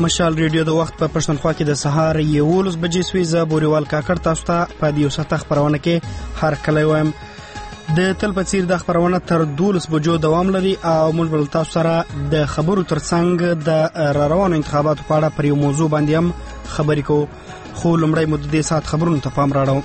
مشال ریډیو د وخت په پښتونخوا کې د سهار 11 بجې سوي ز بوريوال کاکړ تاسو ته په دیو ساته خبرونه کې هر کله وایم د تل په څیر د خبرونه تر 12 بجو دوام لري او موږ بل تاسو سره د خبرو ترڅنګ د روانو انتخاباتو په اړه پر یو موضوع باندې هم خبرې کوو خو لمړی مدته سات خبرونه ته پام راړو.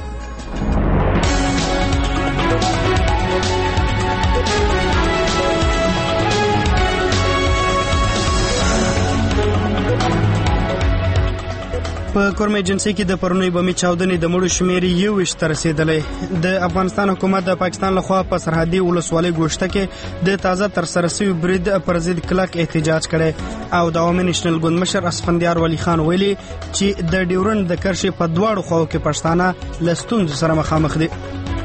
په کورم ایجنسی کې د پرونی بمي چاودنې د مړو شمیر 21 ته رسیدلې. د افغانستان حکومت د پاکستان لخوا په سرحدي ولسوالۍ ګوشته کې د تازه تر سره شوی برید پر ضد کلک احتجاج کړي او د عوامي نېشنل ګوند مشر اسفندیار ولی خان ویلي چې د ډیورند د کرښې په دواړو خواو کې پښتانه له ستونزو سره مخامخ دي.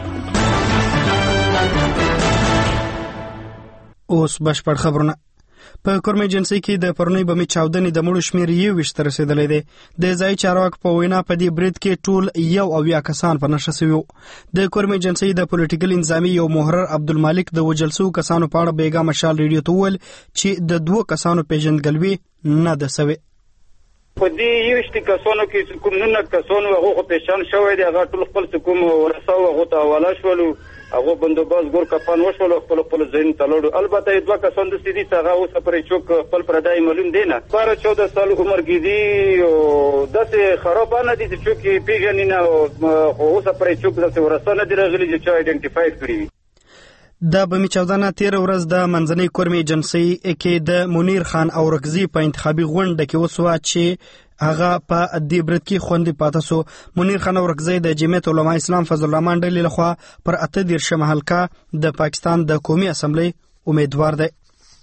اوس بشپړ خبرونه. په کورم ایجنسی کې د پرونی بمي چاودنې د مړو شمیر 21 ته رسیدلې ده. د ځای چارواکو په وینا په دې برید کې ټول یو او یا کسان په نشه شوي. د کورم ایجنسی د پولیټیکل انتظامی یو محرر عبدالمالک د وجلسو کسانو په اړه بیګا مشال ریډیو ته ویل چې د دوه کسانو پیژندګلوي نه ده سوي. په دې یوشتي کسانو کې کوم نه کسانو هغه پیشان شوی دی هغه ټول خپل کوم ورساو هغه ته حواله شول هغه بندوباس ګور کپان وشول خپل ځین تلړو. البته دوه کسان د سيدي څنګه اوس پر چوک خپل پردای معلوم دي نه 14 سال عمر کې دي او داسې خراب نه دي چې پیژنې نه اوس پر چوک داسې ورسانه دي راغلي چې آیډنټیفای کړی. د بمی چاودنه 13 ورځ د منځنۍ کورم ایجنسی کې د منیر خان اورکزی په انتخابي غونډه کې وسوه چې هغه په دې برید کې خوندې پاتې سو. منیر خان اورکزی د جمعیت علماء اسلام فضل الرحمن ډلې لخوا پر 18 حلقه د پاکستان د قومي اسمبلی امیدوار دی.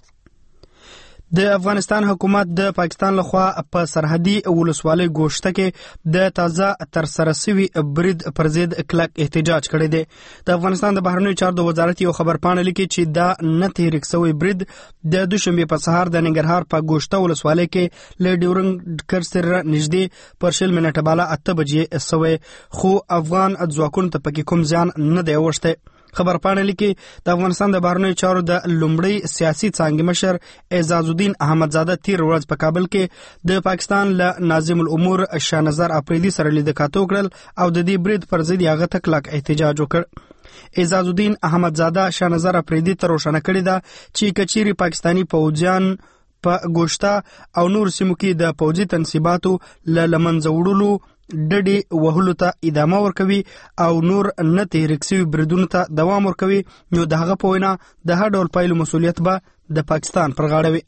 د افغانستان حکومت د پاکستان لخوا په سرحدي ولسوالۍ ګوشته کې د تازه تر سره شوی برید پر ضد کلک احتجاج کړی دی. د افغانستان د بهرنیو چارو د وزارت یو خبرپاڼه لیکي چې دا نه تحریک شوی برید د دوشنبه په سهار د ننګرهار په ګوشته ولسوالۍ کې له ډیورنډ کرښې سره نږدې پر 10 منټه بالا 8 بجې شوی خو افغان ځواکونو ته پکې کوم ځان نه دی اوښتی. خبرپاڼه لیکي د افغانستان د بهرنیو چارو د لومړی سیاسي څانګې مشر اعزاز الدین احمدزاده 13 ورځ په کابل کې د پاکستان له ناظم الامور شاهنظر اپریدي سره لیدکاتو کړل او د دې برید پر ضد هغه تکلک احتجاج وکړ. اعزاز الدین احمدزاده شاهنظر اپریدي تر روښانه کړی دا چې کچيري پاکستانی فوجیان په ګوشته او نور سیمو کې د فوجي تنصیباتو لمنځه وړلو ډډې وهلو ته ادامه ورکوي او نور نه تحریک شوي بریدونو ته دوام ورکوي نو د هغه په وینا د هر ډول پایلو مسؤلیت به د پاکستان پر غاړه وي.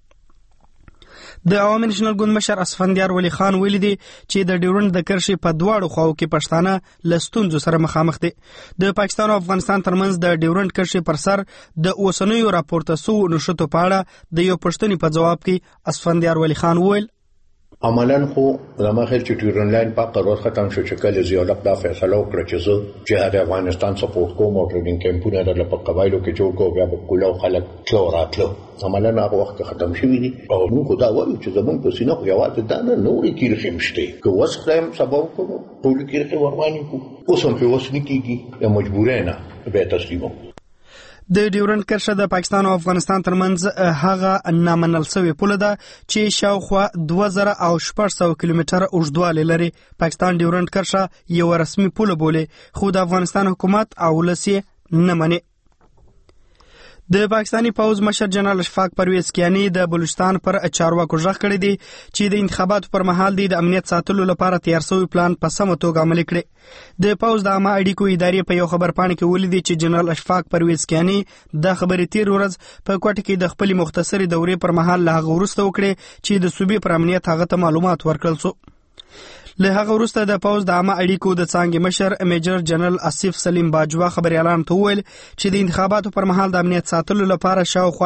د عوامي نېشنل ګوند مشر اسفندیار ولی خان ویلي دی چې د ډیورنډ د کرښې په دواړو خواو کې پښتانه له ستونزو سره مخامخ دي. د پاکستان او افغانستان ترمنځ د ډیورنډ کرښې پر سر د اوسنیو راپورته شوو نښتو په اړه د یو پوښتنې په جواب کې اسفندیار ولی خان ویل عملاً خو زما خیال چې ډیورنډ لاین په قرار ختم شو چې کله زیالق دا فیصله وکړه چې زه جهاد افغانستان سپورټ کوم او ټریننګ کیمپونه د په قبایلو کې جوړ کوم بیا په کولو خلک تلو راتلو عملاً هغه وخت ختم شوی دي او موږ دا وایو چې زمونږ په سینه خو یوازې دا نه نورې کیرخې مشته که وس خدایم سبا وکړو ټول کیرخې ورمانې کو اوس هم په وس نه کیږي یا مجبورې نه به تسلیمو. د ډیورنډ کرښه د پاکستان او افغانستان ترمنځ هغه نامنل شوې پوله ده چې شاوخوا 2600 کیلومتره اوږدوالی لري. پاکستان ډیورنډ کرښه یو رسمي پوله بولي خو د افغانستان حکومت او ولس یې نه مني. د پاکستانی پوز مشر جنرال اشفاق پرویز کیانی د بلوچستان پر چارواکو ژغ کړی دی چې د انتخاباتو پر مهال د امنیت ساتلو لپاره تیار شوی پلان په سمه توګه عملي کړي. د پوز د عامه اړیکو ادارې په یو خبرپاڼه کې ولیدي چې جنرال اشفاق پرویز کیانی د خبرې 13 ورځ په کوټه کې د خپل مختصری دورې پر مهال له هغه وروسته وکړي چې د صوبې پر امنیت هغه ته معلومات ورکړل شو. له هغه وروسته د پوز د عامه اړیکو د څانګې مشر میجر جنرال آصف سلیم باجوا خبريالان ته وویل چې د انتخاباتو پر مهال د امنیت ساتلو لپاره شاوخوا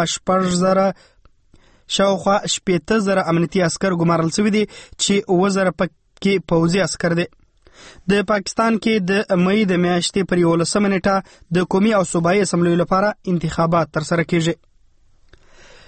80,000 امنیتي عسكر ګمارل شوي دي چې 1000 پکې پوځي عسكر دي. د پاکستان کې د مې د میاشتې پر 11 نیټه د قومي او صوبایي اسمبلیو لپاره انتخابات ترسره کیږي.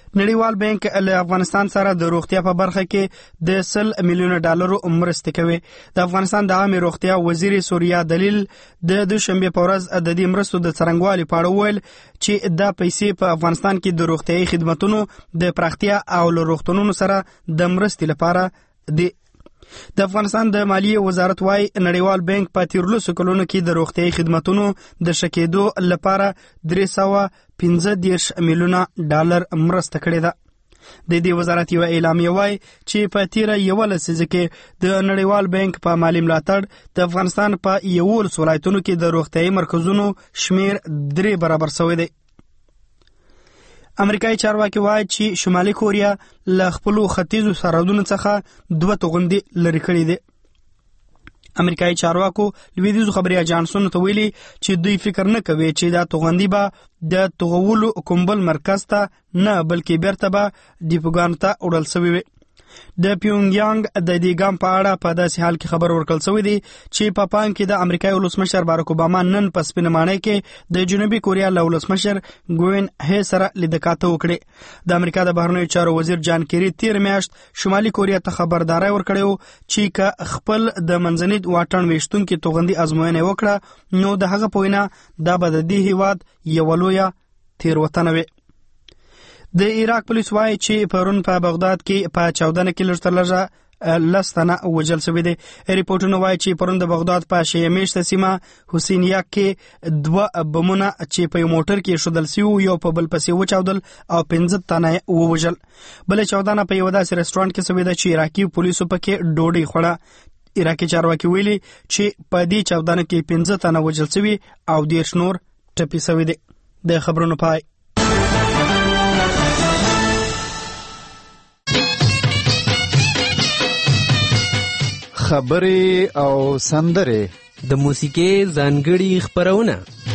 نړیوال بانک له افغانستان سره د روغتیا په برخه کې د $100 میلیون مرستې کوي. د افغانستان د عامه روغتیا وزیر سوریا دلیل د دوشنبه په ورځ د دې مرستو د څرنګوالي په اړه ویل چې دا پیسې په افغانستان کې د روغتیايي خدماتو د پراختیا او له روغتونونو سره د مرستې لپاره دي. د افغانستان د مالیې وزارت وايي نړیوال بانک په 13 کلونو کې د روغتیايي خدماتو د شکېدو لپاره $315 میلیون مرسته کړې ده. د دې وزارت یو اعلامیه وايي چې په تیر 11 لسیزه کې د نړیوال بانک په مالی ملاتړ د افغانستان په 11 ولایتونو کې د روغتیايي مرکزونو شمیر 3 برابر شوی دی. امریکایي چارواکي وايي چې شمالي کوریا له خپل ختیځو سرحدونو څخه 2 توغندي لري کړي دي. امریکایي چارواکو لویدیځو خبري اژانسونو ته ویلي چې دوی فکر نه کوي چې دا توغندي به د توغولو کومبل مرکز ته نه بلکې بیرته به دیپوګان ته وړل شوی وي. د پیونګیانګ د دې ګام په اړه په داسې حال کې خبر ورکړل شوی دی چې په پام کې د امریکایي ولسمشر باراک اوباما نن په سپینمانۍ کې د جنوبي کوریا له ولسمشر ګوین هې سره لیدکاته وکړي. د امریکا د بهرنیو چارو وزیر جان کیری تیر میاشت شمالي کوریا ته خبرداري ورکړې چې که خپل د منځني واټن ویشتونکو توغندي ازموینه وکړه نو د هغه په وینا دا به د دې هیواد یو لویه تیروتنه وي. د عراق پولیس وايي چې پرون په بغداد کې په 14 کې لږ تر لږه 10 تنه وژل شوي دي. ریپورتونه وايي چې پرون د بغداد په شیعه میشته سیمه حسینیه کې 2 بمونه چې په موټر کې شودل شوي یو په بل پسې وچاودل او 15 تنه ووژل. بل 14 په یو داسې رستورانت کې شوي ده چې عراقي پولیسو پکې ډوډۍ خوړه. عراقي چارواکي ویلي چې په دې 14 کې 15 تنه وژل شوي او 10 نور ټپي شوي دي. د خبرونو پای. خبرې او سندرې د موسیقۍ ځانګړي خبرونه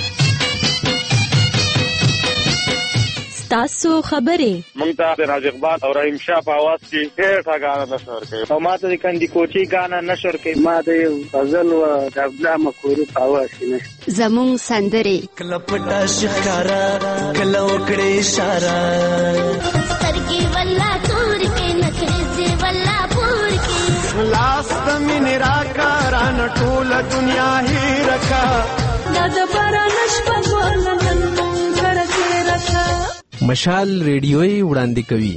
ستاسو خبرې مونږ ته د راز اقبال او رحیم شاه په आवाज کې ډېر ښه نشر کوي او ما ته د کندي کوچي غانا نشر کوي. ما د غزل او د عبدالله مکوري په आवाज کې نشر زموږ سندرې کلپټا شکارا کلو کړي اشاره سترګې ولا تور کې نکرې ولا پور کې لاس من راکاران ټول دنیا هی رکا د بارانش په ولنن کرته رکا. مشال ریډیوي وړاندې کوي.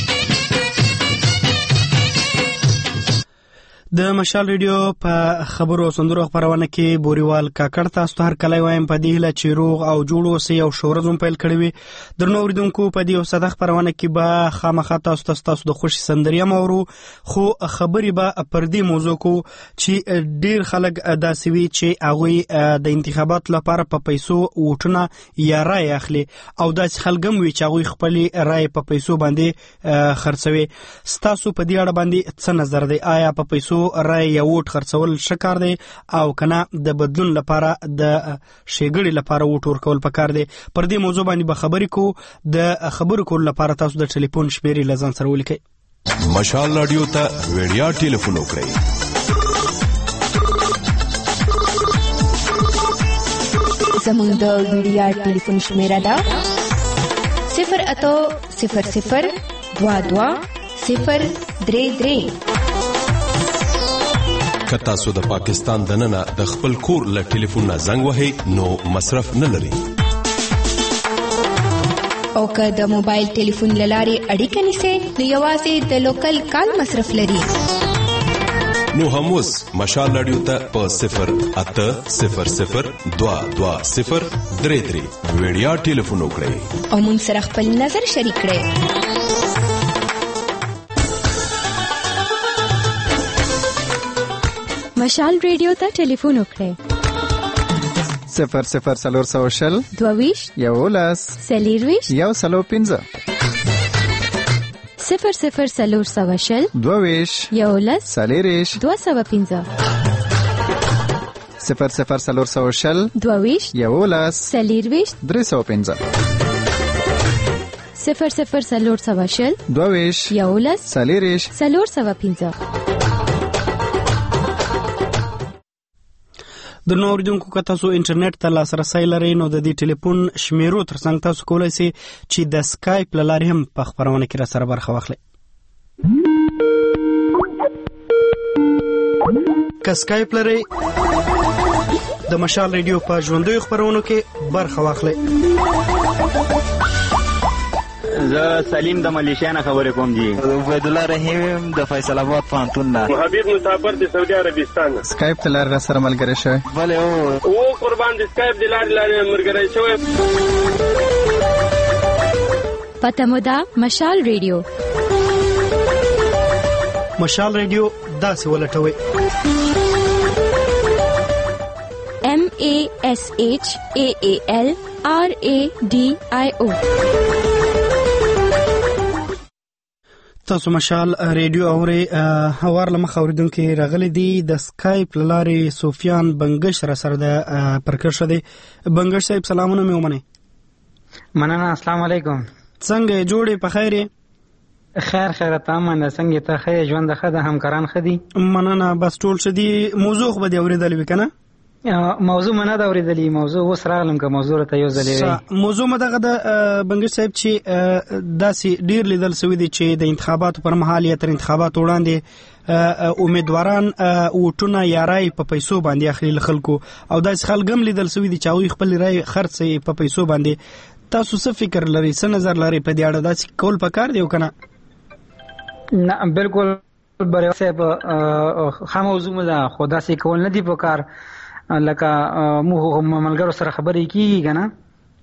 د مشال ریډیو په خبرو سندرو خبرونه کې بوريوال کاکړ تاسو ته هر کله وایم په دې هله چې روغ او جوړو سي او شورزم پیل کړی وي. درنو اوریدونکو په دې وساده خبرونه کې به خامخا تاسو د خوشي سندري مورو خو خبري به پر دې موضوع کو چې ډیر خلک داسې وي چې هغه د انتخابات لپاره په پیسو وټونه یا رای اخلي او داسې خلګم وي چې هغه خپل رای په پیسو باندې خرڅوي. تاسو په دې اړه باندې څه نظر دی؟ آیا په پیسو رای یا ووټ خرڅول شکار دی او کنه د بدلون لپاره د شېګړې لپاره ووټ ورکول پکار دی؟ پر دې موضوع باندې به خبرې کو. د خبرو کول لپاره تاسو د ټلیفون شمیرې لزان سره ولیکئ. مشال رادیو ته ویډیا ټلیفون وکړئ. زموږ د ویډیا ټلیفون شمیره ده 0800022 کتا سو د پاکستان دننه د خپل کور له ټلیفون نه زنګ وهي نو مصرف نه لري او که د موبایل ټلیفون لاري اړیکه نیسي نو یوازې د لوکل کال مصرف لري. نو هموس مشال رادیو ته په 080002203 ویډیا ټلیفون وکړئ او مون سره خپل نظر شریک کړئ. مشال ریډیو ته ټلیفون وکړئ 00400 22 یولس سلیرویش یو سلو 15 00400 22 یولس سلیریش 215 00400 22 یولس سلیرویش 315 00400 22 یولس سلیریش 315. د نو اوریدونکو که تاسو انټرنیټ ته لاسرسی لرئ نو د دې ټلیفون شمیرو ترڅنګ تاسو کولی شئ چې د سکایپ له لارې هم په خپرونه کې راسره برخه واخلئ. که سکایپ لرئ د مشال ریډیو په ژوندیو خپرونو کې برخه واخلئ. زه سلیم د ملیشیا نه خبرې کوم جی. عبید الله رحیم د فیصل آباد پوهنتون نه. حبیب مسافر د سعودي عربستان. سکایپ ته لار سره ملګری شوی. بله او قربان د سکایپ د لارې ملګری شوی. پته مو ده مشال ریډیو. مشال ریډیو داسې ولټوئ MASHAALRADIO. تاسو مشال ریډیو اورئ. هوار له مخه اوریدونکي راغلي دي. د سکایپ له لارې سفیان بنګش را سره د پرکرشه دی. بنګش صاحب سلامونه مې ومنئ. مننه. السلام علیکم. څنګه جوړې په خیر یې؟ خیر تمام. څنګه ته ښه ژوند ښه ده؟ همکاران ښه دي؟ مننه. بس ټول ښه دي. موضوع خو به دې اورېدلې وي که نه؟ موضوع منه ده اورېدلې. موضوع اوس راغلم که موضوع راته یو ځلې وي. موضوع مو دغه د بنګش صاحب چې داسې ډېر لیدل سوي دي چې د انتخاباتو پر مهال یا تر انتخاباتو وړاندې امیدواران ووټونه یا رای په پیسو باندې اخلي له خلکو، او داسې خلک هم لیدل سوي دي چې هغوی خپل رای خرڅوي په پیسو باندې. تاسو څه فکر لرئ، څه نظر لرئ په دې اړه؟ داسې کول پکار دی او که نه؟ نه بالکل بریال صاحب ښه موضوع ده، خو داسې کول نه دي پکار. لکه موږ ملګرو سره خبرې کېږي که نه،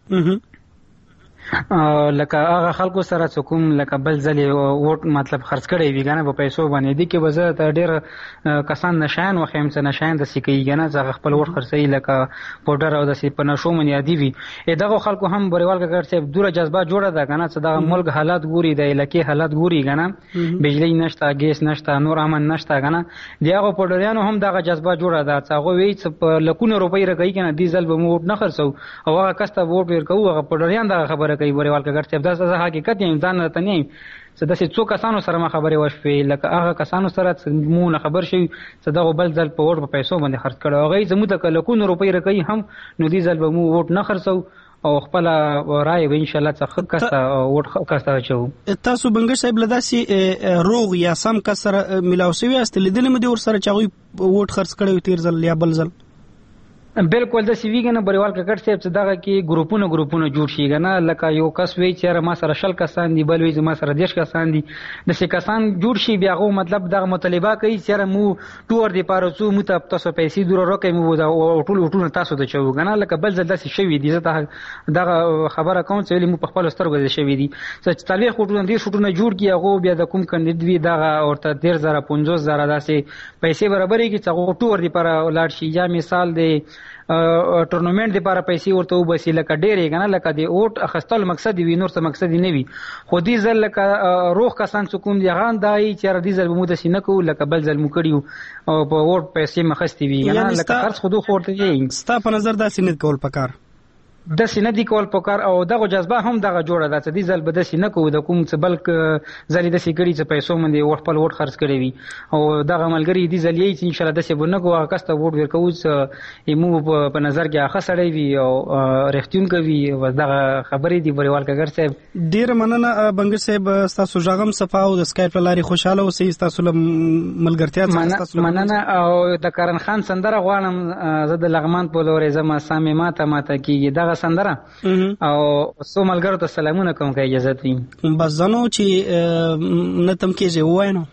لکه هغه خلکو سره چې کوم لکه بل ځلې ووټ مطلب خرڅ کړی وي که نه په پیسو باندې، دې کې به زه ته ډېر کسان نشیان وښیم چې نشیان داسې کوي که نه، چې هغه خپل ووټ خرڅوي لکه پوډر او داسې په نشو باندې عادي وي. دغو خلکو هم بریوال کاکړ صاحب دوره جذبه جوړه ده که نه، چې دغه ملک حالات ګوري، د علاقې حالات ګوري که نه، بجلی نشته، ګیس نشته، نور امن نشته که نه، د هغو پوډریانو هم دغه جذبه جوړه ده چې هغوی وایي چې په لکونه روپۍ راکوي که نه، دې ځل به مو ووټ نه خرڅو او هغه کس ته به ووټ ورکوو. هغه پوډریان دغه خبره کوي بریوال کاکړ صاحب. دا زه حقیقت یم، ځان راته نه یم. چې داسې څو کسانو سره ما خبرې وشوې، لکه هغه کسانو سره چې مو نه خبر شوي چې دغو بل ځل په ووټ په پیسو باندې خرڅ کړی، هغوی زموږ ته که لکونو روپۍ راکوي هم، نو دې ځل به مو ووټ نه خرڅو او خپله رایه به انشاءالله څه ښه کس ته ووټ کس ته اچوو. تاسو بنګش صاحب له داسې روغ یا سم کس سره میلاو شوي یاست؟ لیدلې مو دې ورسره چې هغوی ووټ خرڅ کړی وي تېر ځل یا بل ځل؟ بالکل داسې وي که نه بریوال کاکړ صاحب چې دغه کې ګروپونه جوړ شي که نه، لکه یو کس وایي چې یاره ما سره 20 کسان دي، بل وایي چې ما سره 10 کسان دي، داسې کسان جوړ شي. بیا هغو مطلب دغه مطالبه کوي چې یاره مو ټور دپاره څو مو ته تاسو پیسې دوره راکوئ، مو ټول وټونه تاسو ته چوو که نه. لکه بل ځل داسې شوي دي، زه ته دغه خبره کوم چې ولې مو په خپلو سترګو داسې شوي دي چې 40 وټونه 30 وټونه جوړ کړي، هغو بیا د کوم کاندید وي دغه ورته 13,000 15,000 داسې پیسې برابرې کړي چې هغو ټور دپاره ولاړ شي. یا مثال دی ټورنمنټ دپاره پیسې ورته وباسي، لکه ډېرې که نه، لکه د ووټ اخیستلو مقصد وي، نور څه مقصد نه وي. خو دې ځل لکه روغ کسان چې کوم دي هغه دا وایي چې یاره دې ځل به مو داسې نه کوو لکه بل ځل مو کړي وو او په ووټ پیسې مو اخیستې وي که نه، لکه خرڅ خو دوی خو ورته وایي. ستا په نظر داسې نه کول پکار؟ داسې نه دي کول پکار، او دغه جذبه هم دغه جوړه ده چې دې ځل به داسې نه کوو، د کوم څه بل ځل یې داسې کړي چې پیسو باندې خپل ووټ خرڅ کړی وي، او دغه ملګري دې ځل یې چې انشاءالله داسې به نه کوو، هغه کس ته ووټ ورکوو چې موږ په نظر کې ښه سړی وي او رښتونکی وي. بس دغه خبرې دي بریوال کاکړ صاحب. ډېره مننه بنګش صاحب، ستاسو غږ هم صفا او د سکایپ له لارې خوشحاله اوسئ. ستاسو له ملګرتیا څخه مننه. او د کرن خان سندره غواړم، زه د لغمان په لورې ځم، سامې ماته کېږي دغه سندره، او څو ملګرو ته سلامونه کوم که اجازت وي. بس زنو چې نه تم کېږي ووایه نو.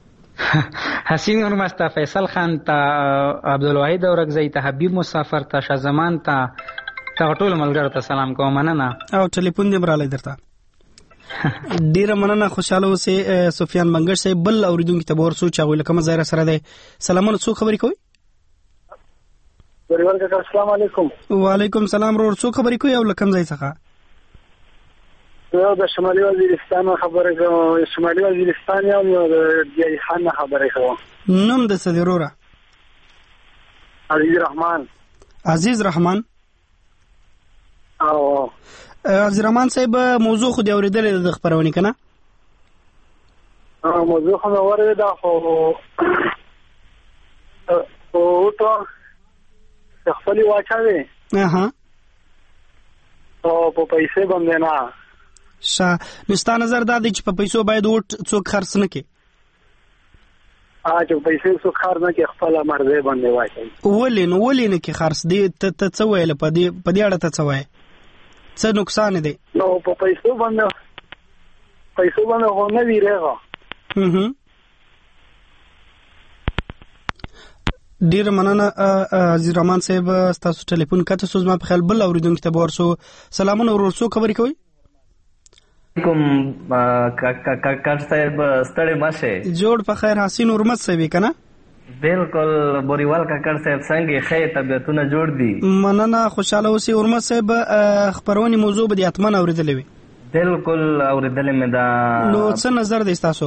حسین نورمست ته، فیصل خان ته، عبدالواحد اورکزی ته، حبیب مسافر ته، شاه زمان ته، دغه ټولو ملګرو ته سلام کوم. مننه. او ټلیفون دې برالی درته. ډیره مننه، خوشاله اوسئ. سفیان بنګش صاحب بل اورېدونکي ته به ورسو چې هغوی له کومه ځای راسره دی. سلامونه، څوک خبرې کوئ؟ السلام علیکم. وعلیکم سلام. ورور څوک خبرې کوي او له کوم ځای څخه؟ زه د شمالي وزیرستان خبرې کوم. شمالي وزیرستان یم، د دیاري خان نه خبرې کوم. نوم د څه دی وروره؟ عزیز رحمان. عزیز رحمان. او عزیز رحمان صاحب موضوع خو دې اورېدلې ده د خپرونې که نه؟ موضوع خو مې اورېده، خو خپل واچوي اها او په پیسې باندې نه نو ستا نظر دا دی چې په پیسو باید ووټ څوک خرڅ نه کړي؟ چې پیسې څوک خرڅ نه کړي خپله مرضۍ باندې واچوي. ولې نه کړي خرڅ؟ ته څه ویل په دې اړه؟ ته څه وایې؟ څه نقصان دی؟ نو په پیسو باندې خو نه ویرېږه. ډیر مننه عزیز رحمان صاحب، ستاسو ټلیفون کته سوز ما په خیال بل اوریدونکو ته ورسو. سلامونه ورور، څو خبرې کوي؟ کوم کاکا صاحب ستړي ماشه جوړ په خیر. حسین ورمت صاحب کنه؟ بالکل بوریوال کاکا صاحب څنګه خې طبيعتونه جوړ دي؟ مننه، خوشاله اوسئ. ورمت صاحب خبرونه موضوع به اتمن اوریدلې وي؟ بالکل اوریدلې مې دا. نو څه نظر دی تاسو؟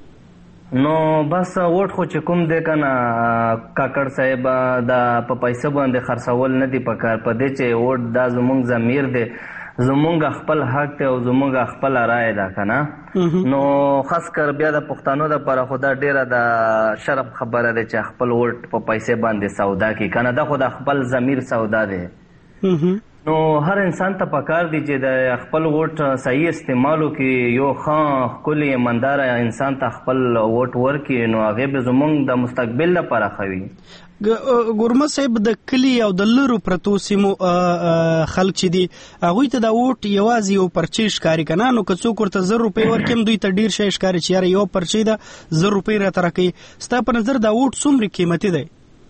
نو بس ووټ خو چې کوم دی کنه کاکړ صاحب دا په پیسې باندې خرڅول نه دی پکار، په دې چې ووټ دا زمونږ ضمیر دی، زمونږ خپل حق دی او زمونږ خپل رائے ده کنه. نو خاص کر بیا د پښتنو د پر خدا ډیره د شرف خبره ده چې خپل ووټ په پیسې باندې سودا کی کنه، دا خو د خپل ضمیر سودا ده. نو هر انسان ته پکار دی چې د خپل ووټ صحیح استعمالو کې یو ښکلی ایماندار انسان ته خپل ووټ ورکړي، نو هغه به زمونږ د مستقبل لپاره خوي. ګورمه صاحب د کلی او د لرو پرتو سیمو خلک چې دي هغوی ته د ووټ یوازې یو پرچې ښکاري کنه، نو که څوک ورته 1000 روپۍ ورکړم دوی ته ډیر شی ښکاري چې یاره یو پرچې ده 1000 روپۍ راته راکوي. ستا په نظر دا ووټ څومره قیمتي دی؟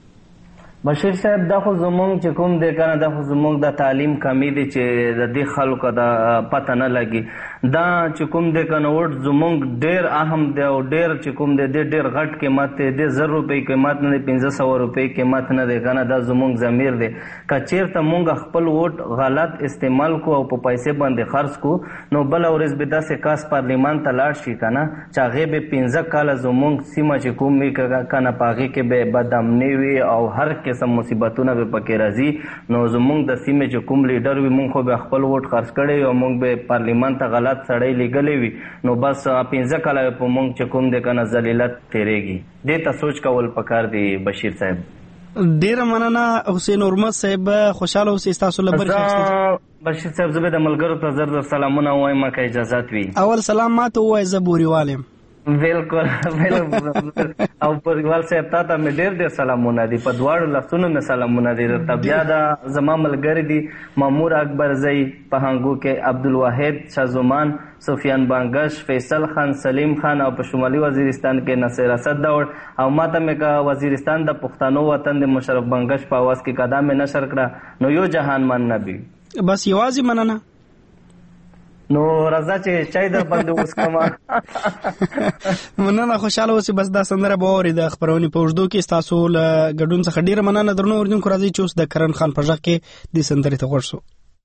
بشیر صاحب دا خو زمونږ چې کوم دی کنه دا خو زمونږ د تعلیم کمی دی چې د دې خلکو د پته نه لګي. دا چې کوم دی کنه ووټ زمونږ ډیر اهم دی او ډیر چې کوم دی ډیر غټ قیمت دی، د 1000 روپۍ قیمت نه دی، 1500 روپۍ قیمت نه دی کنه، دا زمونږ ضمیر دی. که چیرته مونږ خپل ووټ غلط استعمال کو او په پیسې باندې خرڅ کو، نو بل ورځ به داسې کاس پارلیمان ته لاړ شي کنه چې هغې به 15 کاله زمونږ سیمه چې کوم وي کنه په هغې کې به بدامني وي او هر قسم مصیبتونه به پکې راځي. نو زمونږ د سیمې چې کوم لیډر وي مونږ خو به خپل ووټ خرڅ کړی او مونږ به پارلیمان ته غلط سړی لیږلی وي، نو بس 15 کاله په مونږ چې کوم دی کنه ذلیلت تیریږي. دې ته سوچ کول پکار دی بشیر صاحب. ډیره مننه حسین ورمت صاحب، خوشاله اوسئ. ستاسو لپاره بشیر صاحب زه به د ملګرو ته زر سلامونه وایم که اجازت وي. اول سلام ماته ووایه، زه بوریوال یم. بالکل او پریوال صاحب ته مې ډیر سلامونه دي، په دواړو لاسونو مې سلامونه دي. درته بیا دا زما ملګري دي مامور اکبرزی په هنګو کې، عبدالواحد شازومان، سفیان بانګش، فیصل خان، سلیم خان او په شمالي وزیرستان کې نصیر اسد داور. او ماته مې که وزیرستان د پښتنو وطن د مشرف بانګش په आवाज کې قدم مې نشر کړه، نو یو جهان من نبی بس یوازې مننه. نو راځه چې چای در باندې وڅښم. مننه، خوشاله اوسئ. بس دا سندره به واورئ د خپرونې په اوږدو کې. ستاسو له ګډون څخه ډیره مننه. درنو اورېدونکو راځئ چې اوس د کرن خان په غږ کې دې سندرې ته غوږ شو.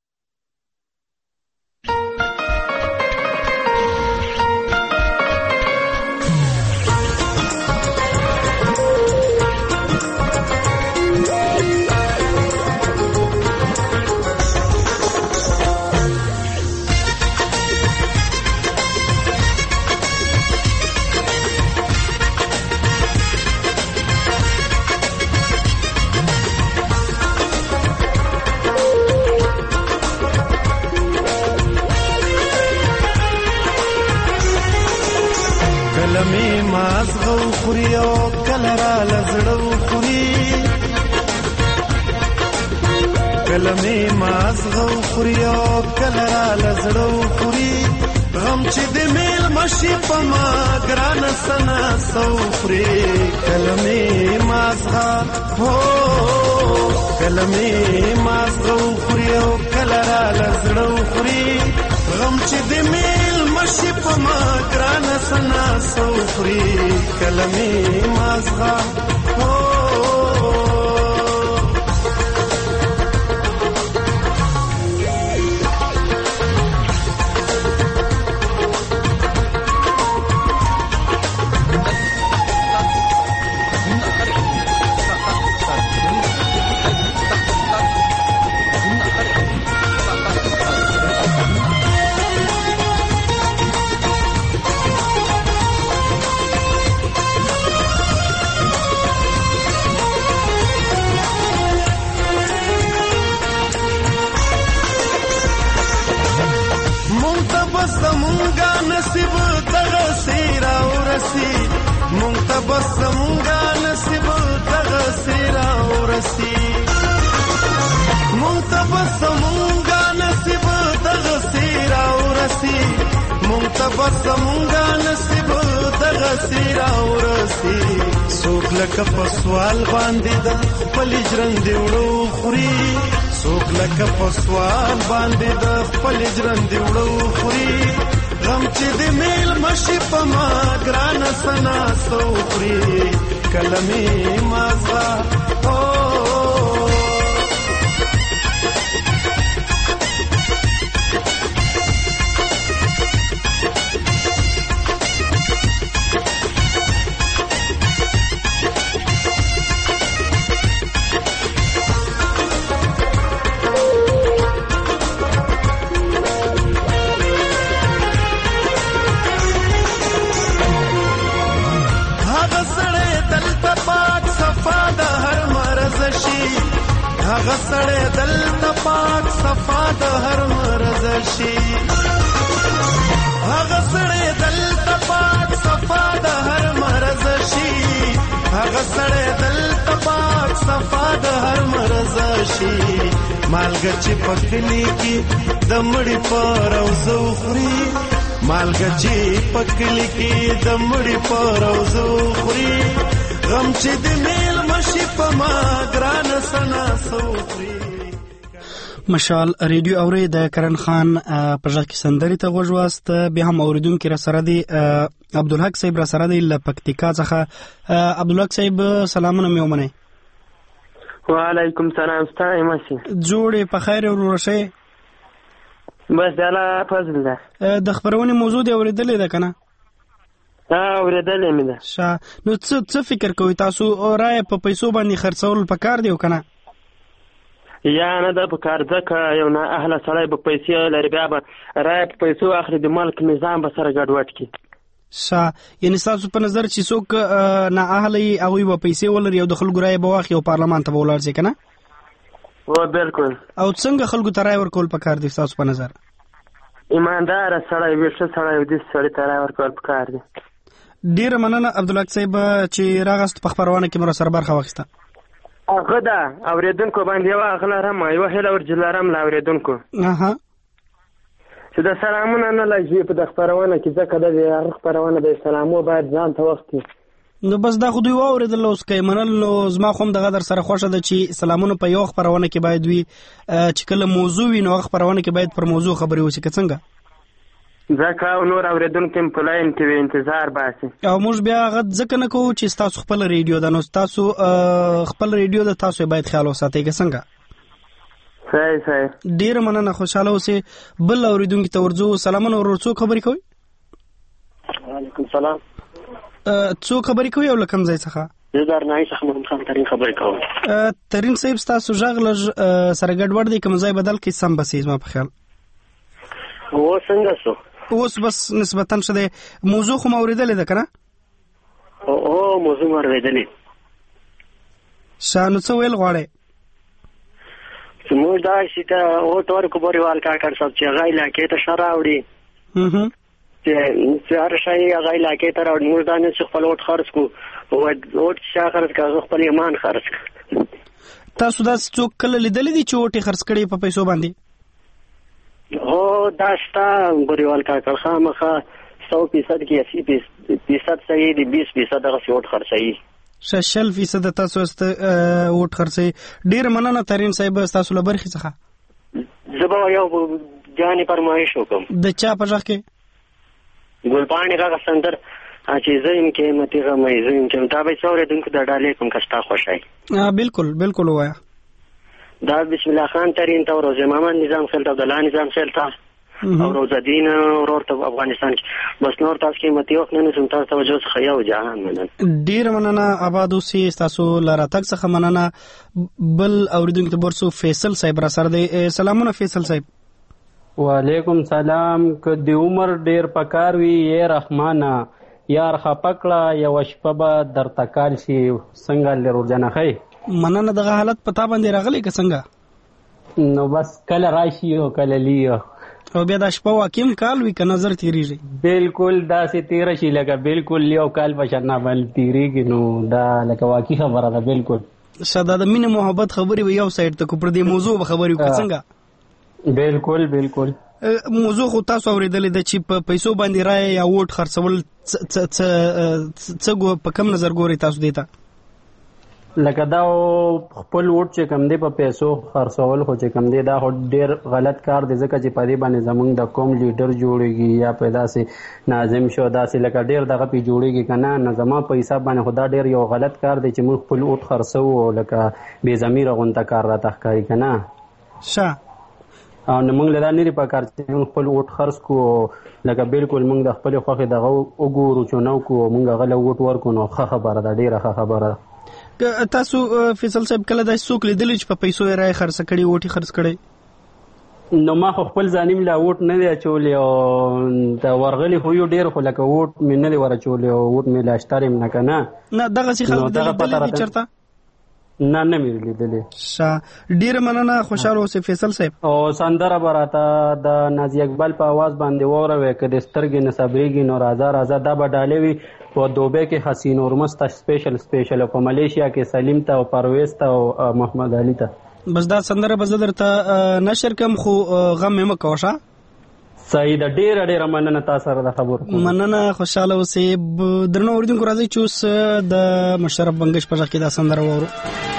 کلمې مازغه خوري او کله را لزړو خوري، غم چې د میل مشي په ما ګران سنا سوفري. کلمې مازغه هو کلمې مازغه خوري او کله را لزړو خوري، غم چې د میل مشي په ما ګران سنا سوفري. کلمې مازغه هو بسمونګه نصیب دغه سیرا ورسی مونږ ته بسمونګه نصیب دغه سیرا ورسی مونږ ته بسمونګه نصیب دغه سیرا ورسی څوک لکه په سوال باندې د خپل ژوند وړو خوري څوک لکه په سوال باندې د خپل ژوند وړو خوري غم چې د میل مشي په ما ګران سنا سوخري کلمې مازه هغه سړی دلته پاک صفا د هر مرض شي هغه سړی دلته پاک صفا د هر مرض شي هغه سړی دلته پاک صفا د هر مرض شي مالګه چې په کلي کې د مړي په روزو خوري مالګه چې په کلي کې د مړي په روزو خوري غم چې د میل مشي په ما ګران سنا سوخري مشال ریډیو اوري د کرن خان په ځکه کې سندري ته غوږ واست به هم اوریدونکو را سره دی عبدالحق صاحب را سره دی لپکتیکا څخه عبدالحق صاحب سلامونه مې ومنه وعلیکم سلام ستاسو ماشي جوړې په خیر او ورشه بس الله فضل ده د خبرونه موضوع دی اوریدلې ده کنه اوریدلې مې ده نو څه فکر کوئ تاسو رای په پیسو باندې خرڅول پکار دی کنه یا نه د پکار ځکه یو نه اهله سړی به پیسې لري بیا به رای په پیسو اخلي د ملک نظام به سره ګډوډ کړي یعنی تاسو په نظر چې څوک نه اهلي هغوی به پیسې ولري او د خلکو رای به واخلي او پارلمان ته به ولاړ شي کنه بالکل او څنګه خلکو ته رای ورکول پکار دی تاسو په نظر ایماندار سړی ویښه سړی او دې سړی ته رای ورکول پکار دی ډیره مننه عبدالحق صاحب چې راغست په خبرونه کې مر سره برخه واخیسته هغه دا اوریدونکو باندې یو اغلرم یو هله ورجلارم لا اوریدونکو چې د سلامونه نه لږی په خبرونه کې ځکه د خبرونه د سلامو باید ځان ته وخت نو بس دا خو دوی اوریدل اوس کې منل نو زما خو د غدر سره خوښه ده چې سلامونه په یو خبرونه کې باید وي چې کله موضوع وي نو خبرونه کې باید پر موضوع خبري وشي که څنګه ځکه نور اوریدونکو په لاین کې انتظار باسي او موږ بیا غد ځکه نه کوو چې تاسو خپل ریډیو د نو تاسو خپل ریډیو د تاسو باید خیال وساتئ که څنګه صحیح ډیر مننه خوشاله اوسئ بل اوریدونکو ته ورځو سلامونه ورڅو خبرې کوي وعلیکم سلام څو خبرې کوي او لکم ځای څخه زه درنای څخه محمد خان ترين خبرې کوم ترين صاحب تاسو ژغل سره ګډوډ دی کوم ځای بدل کې سم بسې ما په خیال او څنګه سو اوس بس نسبتاً شده موضوع خو اوریدلې ده کنه او موضوع اوریدلې شانو څه ویل غواړي موږ دا چې ته او تور کوبريوال کاکړ صاحب چې غای لکه ته شراوړي چې هر شي غای لکه ته راوړي موږ دا نه خپل وټ خرڅ کو او وټ شاخرت کا خپل ایمان خرڅ تاسو دا څوک کله لیدلې دي چې وټي خرڅ کړي په پیسو باندې او داستا ګوريوال کاکړ خامخه 100% کې 80% صحیح دي 20% دغه وټ خرڅي 60% تاسو وټ خرڅي ډیر مننه ترين صاحب تاسو له برخي څخه زبا یو ځاني پرمایش وکم د چا په ځخ کې ګلپاڼي راغ سندر چې زم کې متیغه مې زم چې دا به څوره دونکو د ډالې کوم کستا خوشای بالکل وایا دا بسم الله خان ترين ته روزه محمد نظام خلت عبد الله نظام خلت او روزه دین ورته افغانستان بس نور تاسو کې متي وخت نه سم تاسو توجه څخه یو جهان منن ډیر مننه آباد اوسئ تاسو لاره تک څخه مننه بل اوریدونکو ته ورسو فیصل صاحب را سره دی سلامونه فیصل صاحب وعلیکم سلام که دی عمر ډیر پکار وی ای رحمانه یار خپکړه یو شپه به درته کال شي څنګه لرو جنخې مننه دغه حالت پتا باندې راغلی که څنګه نو بس کله راشي او کله لیو او بیا د شپه واکیم کال وي که نظر تیریږي؟ بالکل داسې تیره شي لکه بالکل یو کال په شان باندې تیریږي، نو دا لکه واقعي خبره ده. بالکل دا د مینې محبت خبرې وي یو سایډ ته، کو پر دې موضوع به خبرې وکړو څنګه؟ بالکل بالکل. موضوع خو تاسو اورېدلې ده چې په پیسو باندې رایه یا ووټ خرڅول څه په کم نظر ګورئ تاسو دې ته؟ لکه دا خپل ووټ چې کم دی په پیسو خرڅول خو چې کم دی دا ډېر غلط کار دی، ځکه چې په دې باندې زموږ د قوم لیډر جوړېږي یا په داسې ناظم شو داسې لکه ډېر دغه پې جوړېږي که نه. نو زما په حساب باندې خو دا ډېر یو غلط کار دی چې موږ خپل ووټ خرڅوو او لکه بې ضمیره غونته کار راته ښکاري که نه. او نو موږ له دا نه دي په کار چې موږ خپل ووټ خرڅ کړو، لکه بالکل موږ د خپلې خوښې دغه وګورو چونو کړو او موږ هغه له ووټ ورکړو، نو ښه خبره ده، ډېره ښه خبره ده. تاسو فیصل صاحب کله داسې څوک لیدلی چې په پیسو یې رایه خرڅه کړې ووټ یې خرڅ کړی؟ نو ما خو خپل ځانیم لا ووټ نه دی اچولی او د ورغلي خو یو ډېر خو لکه ووټ مې نه دی ور اچولی او ووټ مې لا اشتر یم نه که نه. دغسې خلک لیدلی دي چېرته؟ نه نه مې لیدلی. ډېره مننه، خوشحاله اوسئ فیصل صاحب. او سندره به راته د نازي اقبال په اواز باندې واوروئ، که د سترګې نه صبرېږي نو راځه راځه، دا به ډالۍ وي په دوبۍ کې حسین اورمز ته سپیشل او په ملیشیا کې سلیم ته او پرویز ته او محمد علي ته. بس دا سندره به زه درته نشر کړم خو غم مې مه کوه. صحیح ده، ډېره ډېره مننه تا سره د خبرو. مننه، خوشحاله اوسئ. درنو اورېدونکو راځئ چې اوس د مشرف بنګش په غږ کې دا سندره واورو.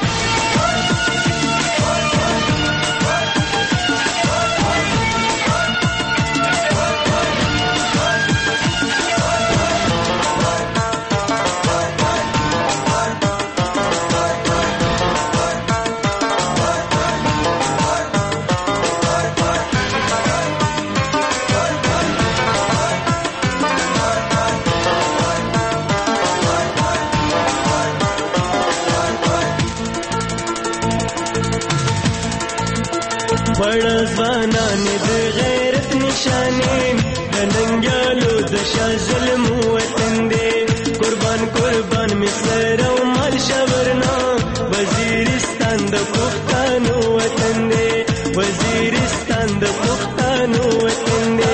ځوانان د غیرت نشانې د ننګیالو د شاه ظلم وطن دی، قربان قربان مصر او مال شورنا، وزیرستان د پښتانو وطن دی، وزیرستان د پښتانو وطن دی.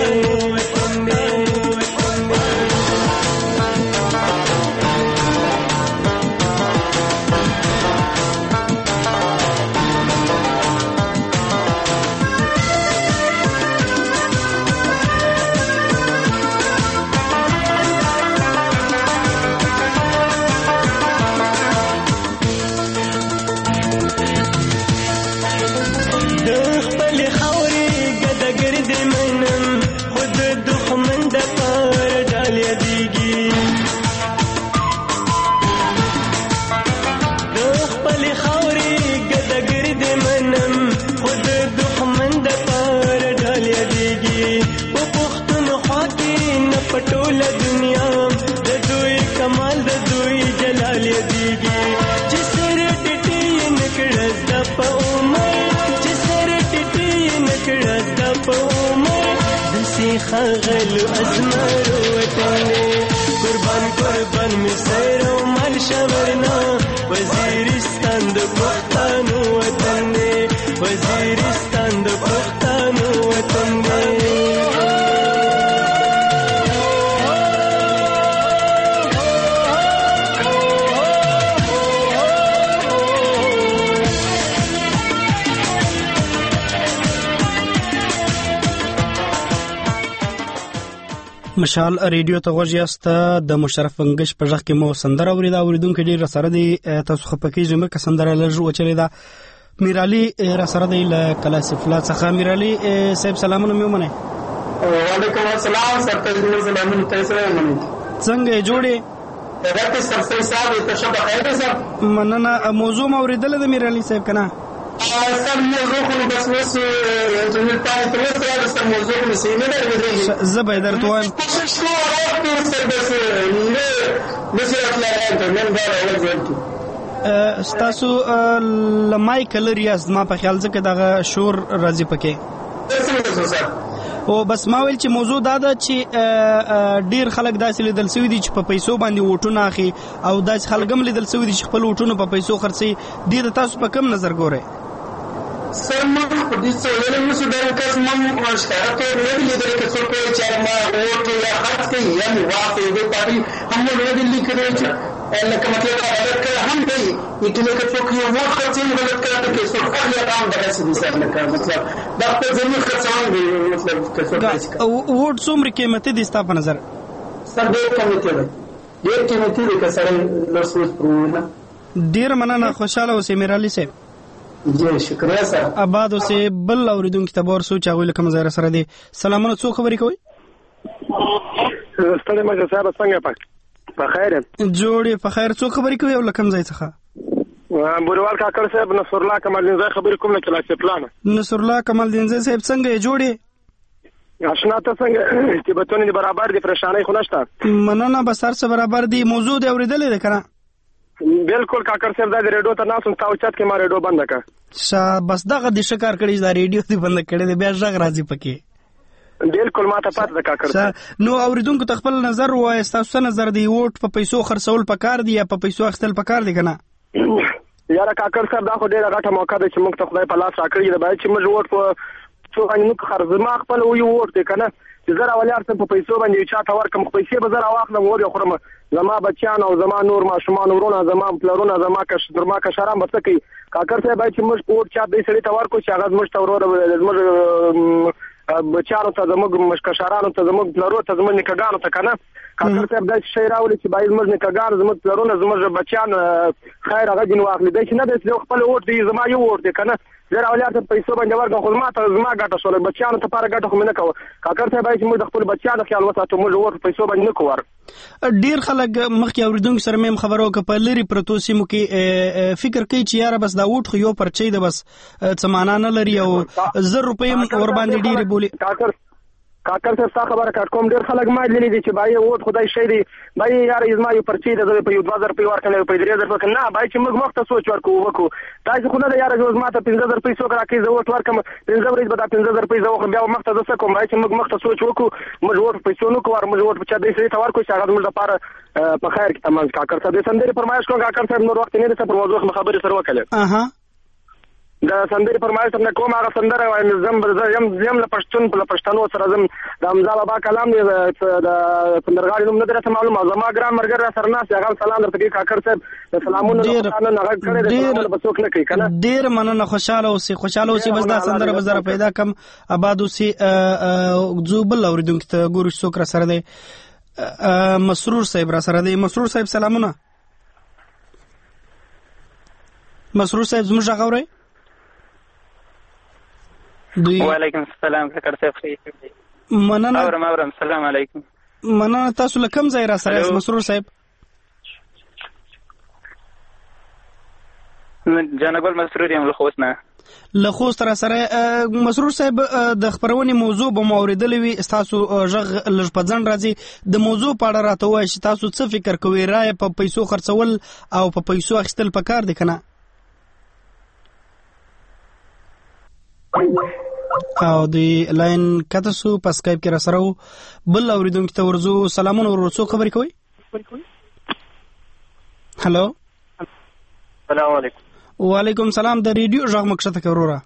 خغل ازمر وطن قربان قربان مصر او مال شورنا، وزیرستان د پښتانو وطن دی، وزیرستان د پښتانو وطن دی. مشال ریډیو ته غوږ یاست. د مشرف بنګش په غږ کې مو سندره اورېده. اورېدونکو ډېر راسره دی، تاسو خفه کېږئ مه که سندره لږ وچلېده. میرعلي راسره دی له کلاسفلا څخه. میرعلي صاحب سلامونه مې ومنئ. وعلیکم السلام سر تجربه سلامونه تاسو ومنئ. څنګه یې جوړې؟ ډاکټر سر صاحب ته شبه خیر صاحب. مننه. موضوع مو اورېدله د میرعلي صاحب که نه؟ سر موضوع خو بس اوس انټرنیټ باندې تر اوسه سر موضوع خو نشي نه درېږي. زه به یې درته وایم. کوشش کوم سر بس نه نشي راتللی انټرنیټ باندې. ستاسو له مایکه لرې یاست ما په خیال، ځکه دغه شور راځي پکې. او بس ما ویل چې موضوع دا ده چې ډیر خلک داسې لیدل سوي دي چې په پیسو باندې ووټونه اخلي او داسې خلک هم لیدل سوي دي چې خپل ووټونه په پیسو خرڅوي. دې ته تاسو په کوم نظر ګورئ؟ سر موږ په دې څه ویلی نشو دغه کس موږ ښکاره طور نه دي لیدلي که څوک وایي چې ما ووټ یا خرڅ کوي یا مې واخلي د پارټي هم موږ نه دي لیکلي چې لکه مطلب غلط کړی هم دی لیکلي که څوک یو ووټ خرڅوي غلط کړی ته که څوک اخلي هغه هم دغسې دي سر لکه مطلب دا خپل ضمیر خرڅول دي مطلب که څوک ووټ څومره قیمتي دي ستا په نظر؟ سر ډېر قیمتي دی ډېر قیمتي دی که سړی لږ سوچ پر ووینه. ډېره مننه، خوشحاله اوسې میرعلي صاحب. جی شکریه سر. آباد اوسې. بل اورېدونکي ته به ورسو چې هغوی له کومه ځای سره دي. سلامونه، څوک خبرې کوئ؟ ستړی مشه صاحبه، څنګه په خیر یم؟ جوړ یې په خیر. څوک خبرې کوي او له کوم ځای څخه؟ بوریوال کاکړ صاحب، نصرالله کمالدینزی خبرې کوم له کلاس پلانه. نصرالله کمالدینزی صاحب څنګه یې؟ جوړ یې اشنا ته څنګه اکتیبتونه دي برابر دي، پریشانۍ خو نشته؟ مننه، بس هر څه برابر دي. موضوع دې اورېدلې ده که نه؟ بالکل کاکړ صاحب، دا د ریډیو ته ناست وم، ستا اوچت کې ما ریډیو بنده کړه. بس دغه دې ښه کار کړی چې دا ریډیو دې بنده کړی دی، بیا غږ راځي پکې. بالکل ما ته پته ده کاکړ صاحب. نو اورېدونکو ته خپل نظر ووایه، ستاسو څه نظر دی؟ ووټ په پیسو خرڅول پکار دي یا په پیسو اخیستل پکار دي که نه؟ یاره کاکړ صاحب، دا خو ډېره غټه موقع ده چې موږ ته خدای په لاس راکړې ده، باید چې موږ ووټ په څو باندې موږ خرڅ. زما خپل یو ووټ دی که نه، چې زه راولیار څه په پیسو باندې یو چا ته ورکړم، خو پیسې به زه راواخلم ور یې خورم، زما بچیان او زما نور ماشومان ورونه، زما پلرونه، زما کشران به څه کوي؟ کاکړ صاحب باید چې موږ ووټ چا دې سړي ته ورکړو چې هغه زموږ ته وروره زموږ بچیانو ته، زموږ کشرانو ته، زموږ پلرو ته، زموږ نیکهګانو ته که نه. کاکړ صاحب داسې شی راولي چې باید زموږ نیکهګان، زموږ پلرونه، زموږ بچیان خیر هغه ځینې واخلي. داسې نه دی چې خپل ووټ دی زما یو ووټ دی که نه، زه راولیار ته پیسو باندې ورکړم، خو زما ګټه شوله، بچیانو ته پاره ګټه خو مې نه کوه. کاکړ صاحب باید چې موږ د خپلو بچیانو خیال وساتو، موږ ووټ پیسو باندې نه کوو. ډېر خلک مخکې اورېدونکو سره مې هم خبره وکړه، په لرې پرتو سیمو کې فکر کوي چې یاره بس دا ووټ خو یو پرچی ده، بس څه معنا نه لري او 1000 روپۍ هم ورباندې ډېرې بولي. کاکړ صاحب ستا خبره کاټ کوم، ډېر خلک ما لیدلي دي چې بای ووټ خدای شی دی، بای یاره زما یو پرچی ده، زه په یو 2000 روپۍ ورکړم، یو په 3000 روپۍ نه، بای چې موږ مخ ته سوچ وکړو. داسې خو نه ده یاره چې زما ته 15000 روپۍ څوک راکړي، زه ووټ ورکړم 15 ورځې به دا 15000 روپۍ زه وخورم، بیا به مخ ته زه څه کوم؟ بای چې موږ مخ ته سوچ وکړو، موږ ووټ پیسو نه کوو، موږ ووټ په چا دې سړي ته ورکړو چې هغه زموږ لپاره په خیر کې تمام. کاکړ صاحب د سندرې فرمایش کوم کاکړ صاحب، نور وخت نه دی پر موضوع خبرې سره وکړلې. د سندرې فرمایش نه کوم، هغه سندره وایم زم له پښتنو سره زم د حمزه بابا کلام دی، د سندرغاړي نوم نه درته معلومه، زما ګران ملګری را سره ناست، هغه سلام درته کوي کاکړ صاحب، د سلامونو نه هغه کړی دی، به څوک نه کوي که نه. ډېر مننه، خوشحاله اوسې. بس دا سندره به زه پیدا کړم. آباد اوسې. ځو بل اورېدونکي ته ګورو چې څوک را سره دی. مسرور صاحب را سره دی. مسرور صاحب سلامونه. مسرور صاحب زموږ غږ اورئ؟ وعلیکم السلام کاکړ صاحب. مننه. اورم. سلام علیکم. مننه. تاسو له کوم ځای را سره یاست مسرور صاحب؟ جانګل مسرور یم له خوست نه. له خوست را سره. مسرور صاحب د خبرونې موضوع به مو اورېدلې وي، ستاسو غږ لږ په ځنډ راځي. د موضوع په اړه راته ووایئ چې تاسو څه فکر کوئ؟ رایه په پیسو خرڅول او په پیسو اخیستل پکار دي که نه؟ او د لاین کته سو په سکایپ کې را سره وو. بل اورېدونکي ته ورځو. سلامونه ورور، څوک خبرې کوئ؟ هلو. سلام علیکم. وعلیکم سلام. د ریډیو غږ مو کښته کړه وروره.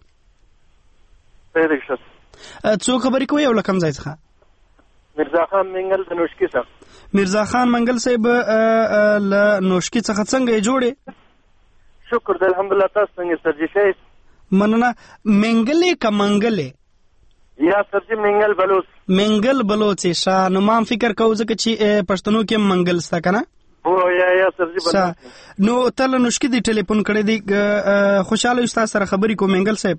څوک خبرې کوئ او له کوم ځای څخه؟ میرزا خان منګل د نوشکي څخه. میرزا خان منګل صاحب له نوشکي څخه څنګه یې جوړې؟ شکر دی الحمدلله. تاسو څنګه سرجي شئ؟ مننه. منګلې که منګلې؟ یا سرجي منګل بلوچ. منګل بلوچ. شاه نو ما فکر کوم ځکه چې پښتنو کې منګل ستا که نه؟ یا سرجي بلوچ. نو ته له نوشکي دې ټلیفون کړی دی، خوشحاله یو ستا سره خبرې کوم منګل صاحب.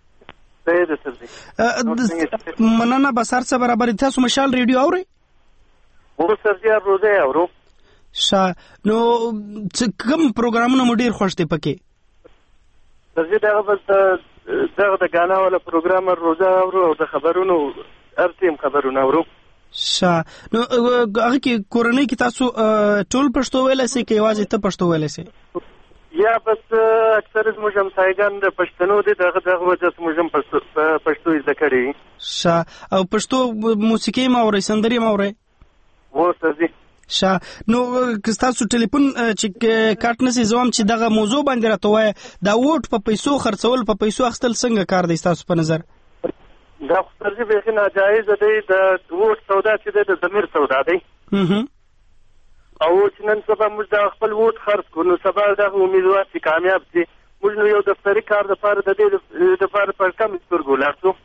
مننه. بس هر څه برابر دي. تاسو مشال ریډیو اورئ؟ سرجي روزه اورو. نو کوم پروګرامونه مو ډېر خوښ دي پکې؟ سرجي دغه بس دغه د غانا ولا پروګرام روزه اورو او د خبرونو ارتیم خبرونه اورو. نو هغه کې کورنۍ کې تاسو ټول پښتو ویلی سئ که یوازې ته پښتو ویلی سئ؟ یا بس اکثر زموږ همسایګان د پښتنو دي، دغه وجه زموږ هم پښتو زده کړې. او پښتو موسیقي هم اورئ، سندرې هم اورئ؟ و سرجي. نو تاسو ټلیفون چې کارت نسی زوم چې دغه موضوع باندې راته وای دا ووټ په پیسو خرڅول په پیسو اخیستل څنګه کار دی تاسو په نظر؟ دا خو به ناجایز دی د ووټ سودا چې د ضمیر سودا دی او چې نن سبا موږ د خپل ووټ خرڅ کړو نو سبا د امیدوار چې کامیاب شي موږ نو یو دفتري کار د لپاره د دې لپاره پر کم سترګو لاړو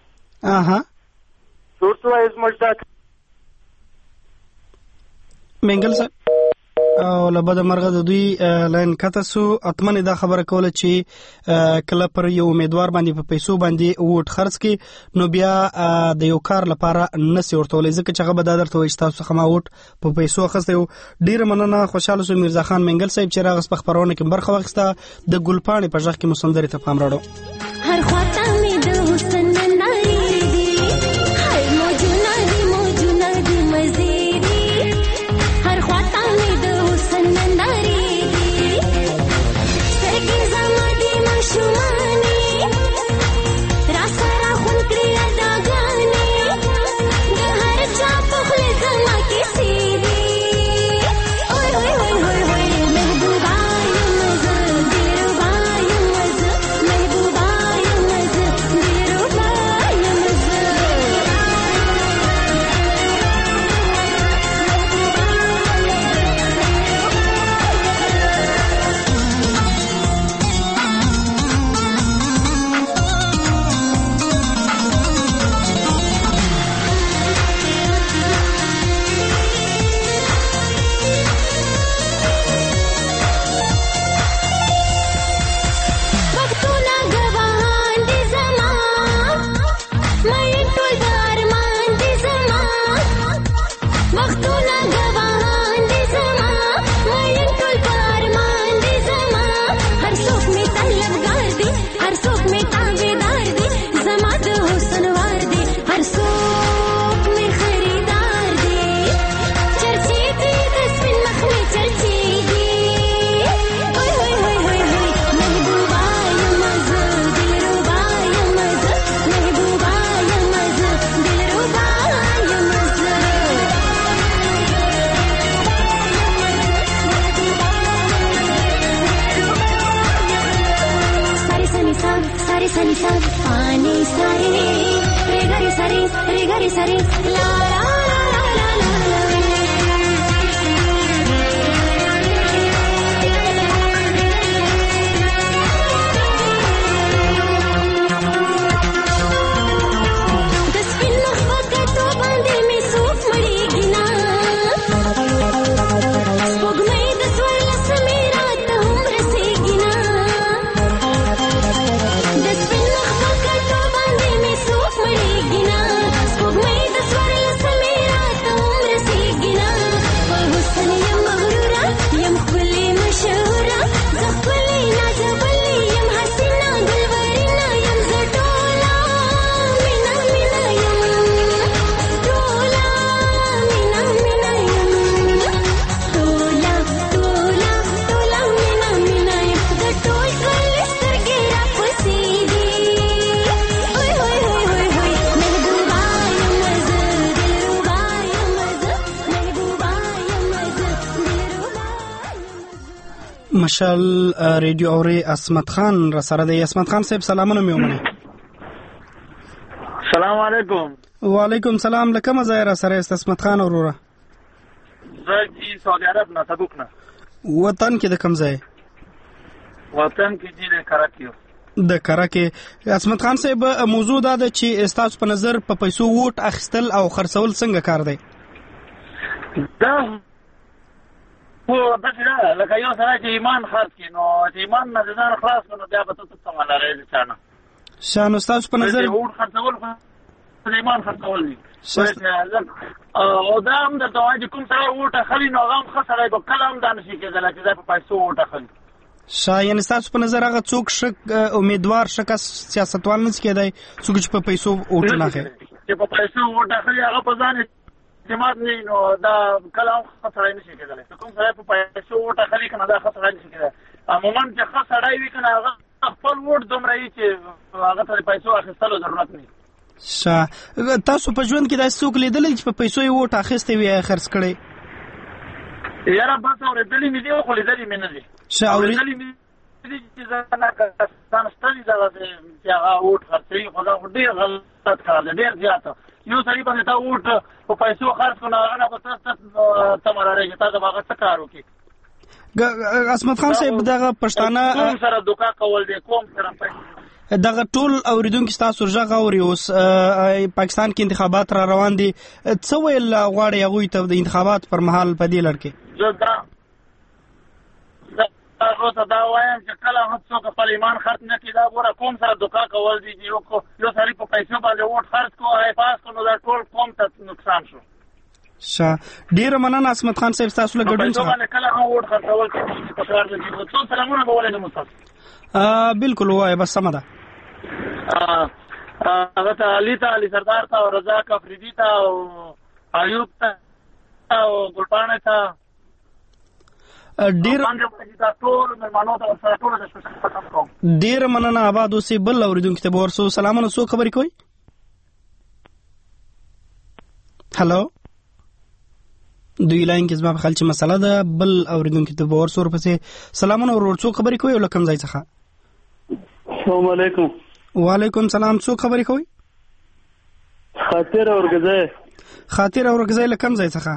صورت وایز موږ دا منګل سر او لبد مرغه د دوی لاین کتاسو اتمن دا خبره کوله چې کله پر یو امیدوار باندې په پیسو باندې ووټ خرڅ کی نو بیا د یو کار لپاره نسی ورتولې ځکه چې هغه به درته وایي تاسو خما ووټ په پیسو اخیسته یو. ډیر مننه خوشاله شو میرزا خان منګل صاحب چې راغس په خبرونه کې برخه واخیسته د ګلپاڼې په ځخ کې مسندري ته پام راړو. هر خواته مې د حسن ناری دی هر موجونه دی مزيدي هر خواته مې د حسن ناری دی سترګې زما دي ماشومانې را سره خون کړې داګانې د هر چا په خوله زما کیسې دي اوی اوی اوی اوی محبوبا یم زه دلربا یم زه محبوبا یم زه دلربا یم زه وختونه ګواهان دي زما مې ټول د ارمان دي زما وختونه ګواهان دي زما مې ټول په ارمان دي زما هر څوک مې طلبګار دي هر څوک مې تابعدار دي زما د حسن وار دي هر څوک مې خریدار دي چرچې دي د سپین مخ مې چرچې دي اوی اوی اوی اوی محبوبا یم زه دلربا یم زه محبوبا یم زه دلربا یم زه ساری سنی سا پانی ساری ریگاری ساری لا لا لا لا لا د سپین مخ په کتو باندې مې صوف مړېږي نه سپوږمۍ د څوارلس مې راته هم رسېږي نه د سپین مخ په کتو باندې مې صوف مړېږي نه سپوږمۍ د څوارلس مې راته هم رسېږي نه په حسن یم مغروره یم ښکلې مشهوره زه ښکلې نازولې یم حسینه ګلورینه یم زه ټوله مینا مینا یم ټوله مینا مینا یم ټوله ټوله ټوله مینا مینا یم د ټول ژوند سترګې راپسې دي اوی اوی اوی اوی محبوبا یم زه دلربا یم زه محبوبا یم زه دلربا مشال ریډیو اوري اسمت خان را سره دی. اسمت خان صاحب سلامونه مې ومنه. السلام علیکم. وعلیکم سلام. لکه مزه را سره است اسمت خان وروره؟ زه چې سعودي عرب نه تبوک نه. وطن کې د کوم ځای؟ وطن کې چې د کراچیو. د کراچي. اسمت خان صاحب موضوع دا ده چې تاسو په نظر په پیسو ووټ اخیستل او خرڅول څنګه کار دی؟ دا خو داسې ده لکه یو سړی چې ایمان خرڅ کړي نو چې ایمان نه د ځان خلاص کړو نو بیا به ته څه څه لرې د چا نه نو ستاسو په نظر ووټ خرڅول خو د ایمان خرڅول دي او دا هم درته وایي چې کوم سړی ووټ اخلي نو هغه هم ښه سړی به کله هم دا نشي کېدلی چې دی په پیسو ووټ اخلي. یعنې ستاسو په نظر هغه څوک امیدوار ښه کس سیاستوال نه شي کېدی څوک چې په پیسو ووټ نه اخلي چې په پیسو ووټ اخلي هغه په ځان اعتماد نه وي نو دا کله هم ښه سړی نه شي کېدلی که کوم سړی په پیسو ووټ اخلي که نه دا ښه سړی نه شي کېدلی عموما چې ښه سړی وي که نه هغه خپل ووټ دومره وي چې هغه ته د پیسو اخیستلو ضرورت نه وي. تاسو په ژوند کې داسې څوک لیدلی چې په پیسو یې ووټ اخیستی وي یا خرڅ کړی؟ یاره بس اورېدلې مې دي خو لیدلې مې نه دي اورېدلې مې دي چې ځان کسان ستړي دا چې هغه ووټ خرڅوي خو دا ډېر غلط کار دی ډېر زیاته یو سړي باندې تا ووټ په پیسو خرڅ کړو هغه نه به ته مرارېږي تا به هغه څه کار وکړي عصمت خان صاحب دغه پښتانه کوم سره دوکا کول دی کوم سره دغه ټول اوریدونکو ستاسو ژغ اوري اوس پاکستان کې انتخابات را روان دي څه ویل غواړي هغوی ته د انتخابات پر مهال په دې لړ کې هغه ته دا وایم چې کله هم څوک خپل ایمان خرڅ نه کړي دا ګوره قوم سره دوکا کول دي چې یو سړي په پیسو باندې ووټ خرڅ کړو هغه پاس کړو نو دا ټول قوم ته نقصان شو ډیره مننه عصمت خان صاحب تاسو له ګډون څخه کله هم ووټ خرڅول کېږي په کار دي څو سلامونه به ولې مستاس بالکل وای بس سم ده هغه ته علي سردار ته او رضاک افریدي ته او ایوب ته او ګلپانه ته ډیر مننه آباد اوسې بل اوریدونکو ته ورسو سلامونه سو خبرې کوي هلو دوی لاین کې زما په خیال چې مسله ده بل اوریدونکو ته ورسو ورپسې سلامونه ورسو خبرې کوي او لکم ځای څخه السلام علیکم وعلیکم سلام څو خبرې کوي خاطر اورګزای لکم ځای څخه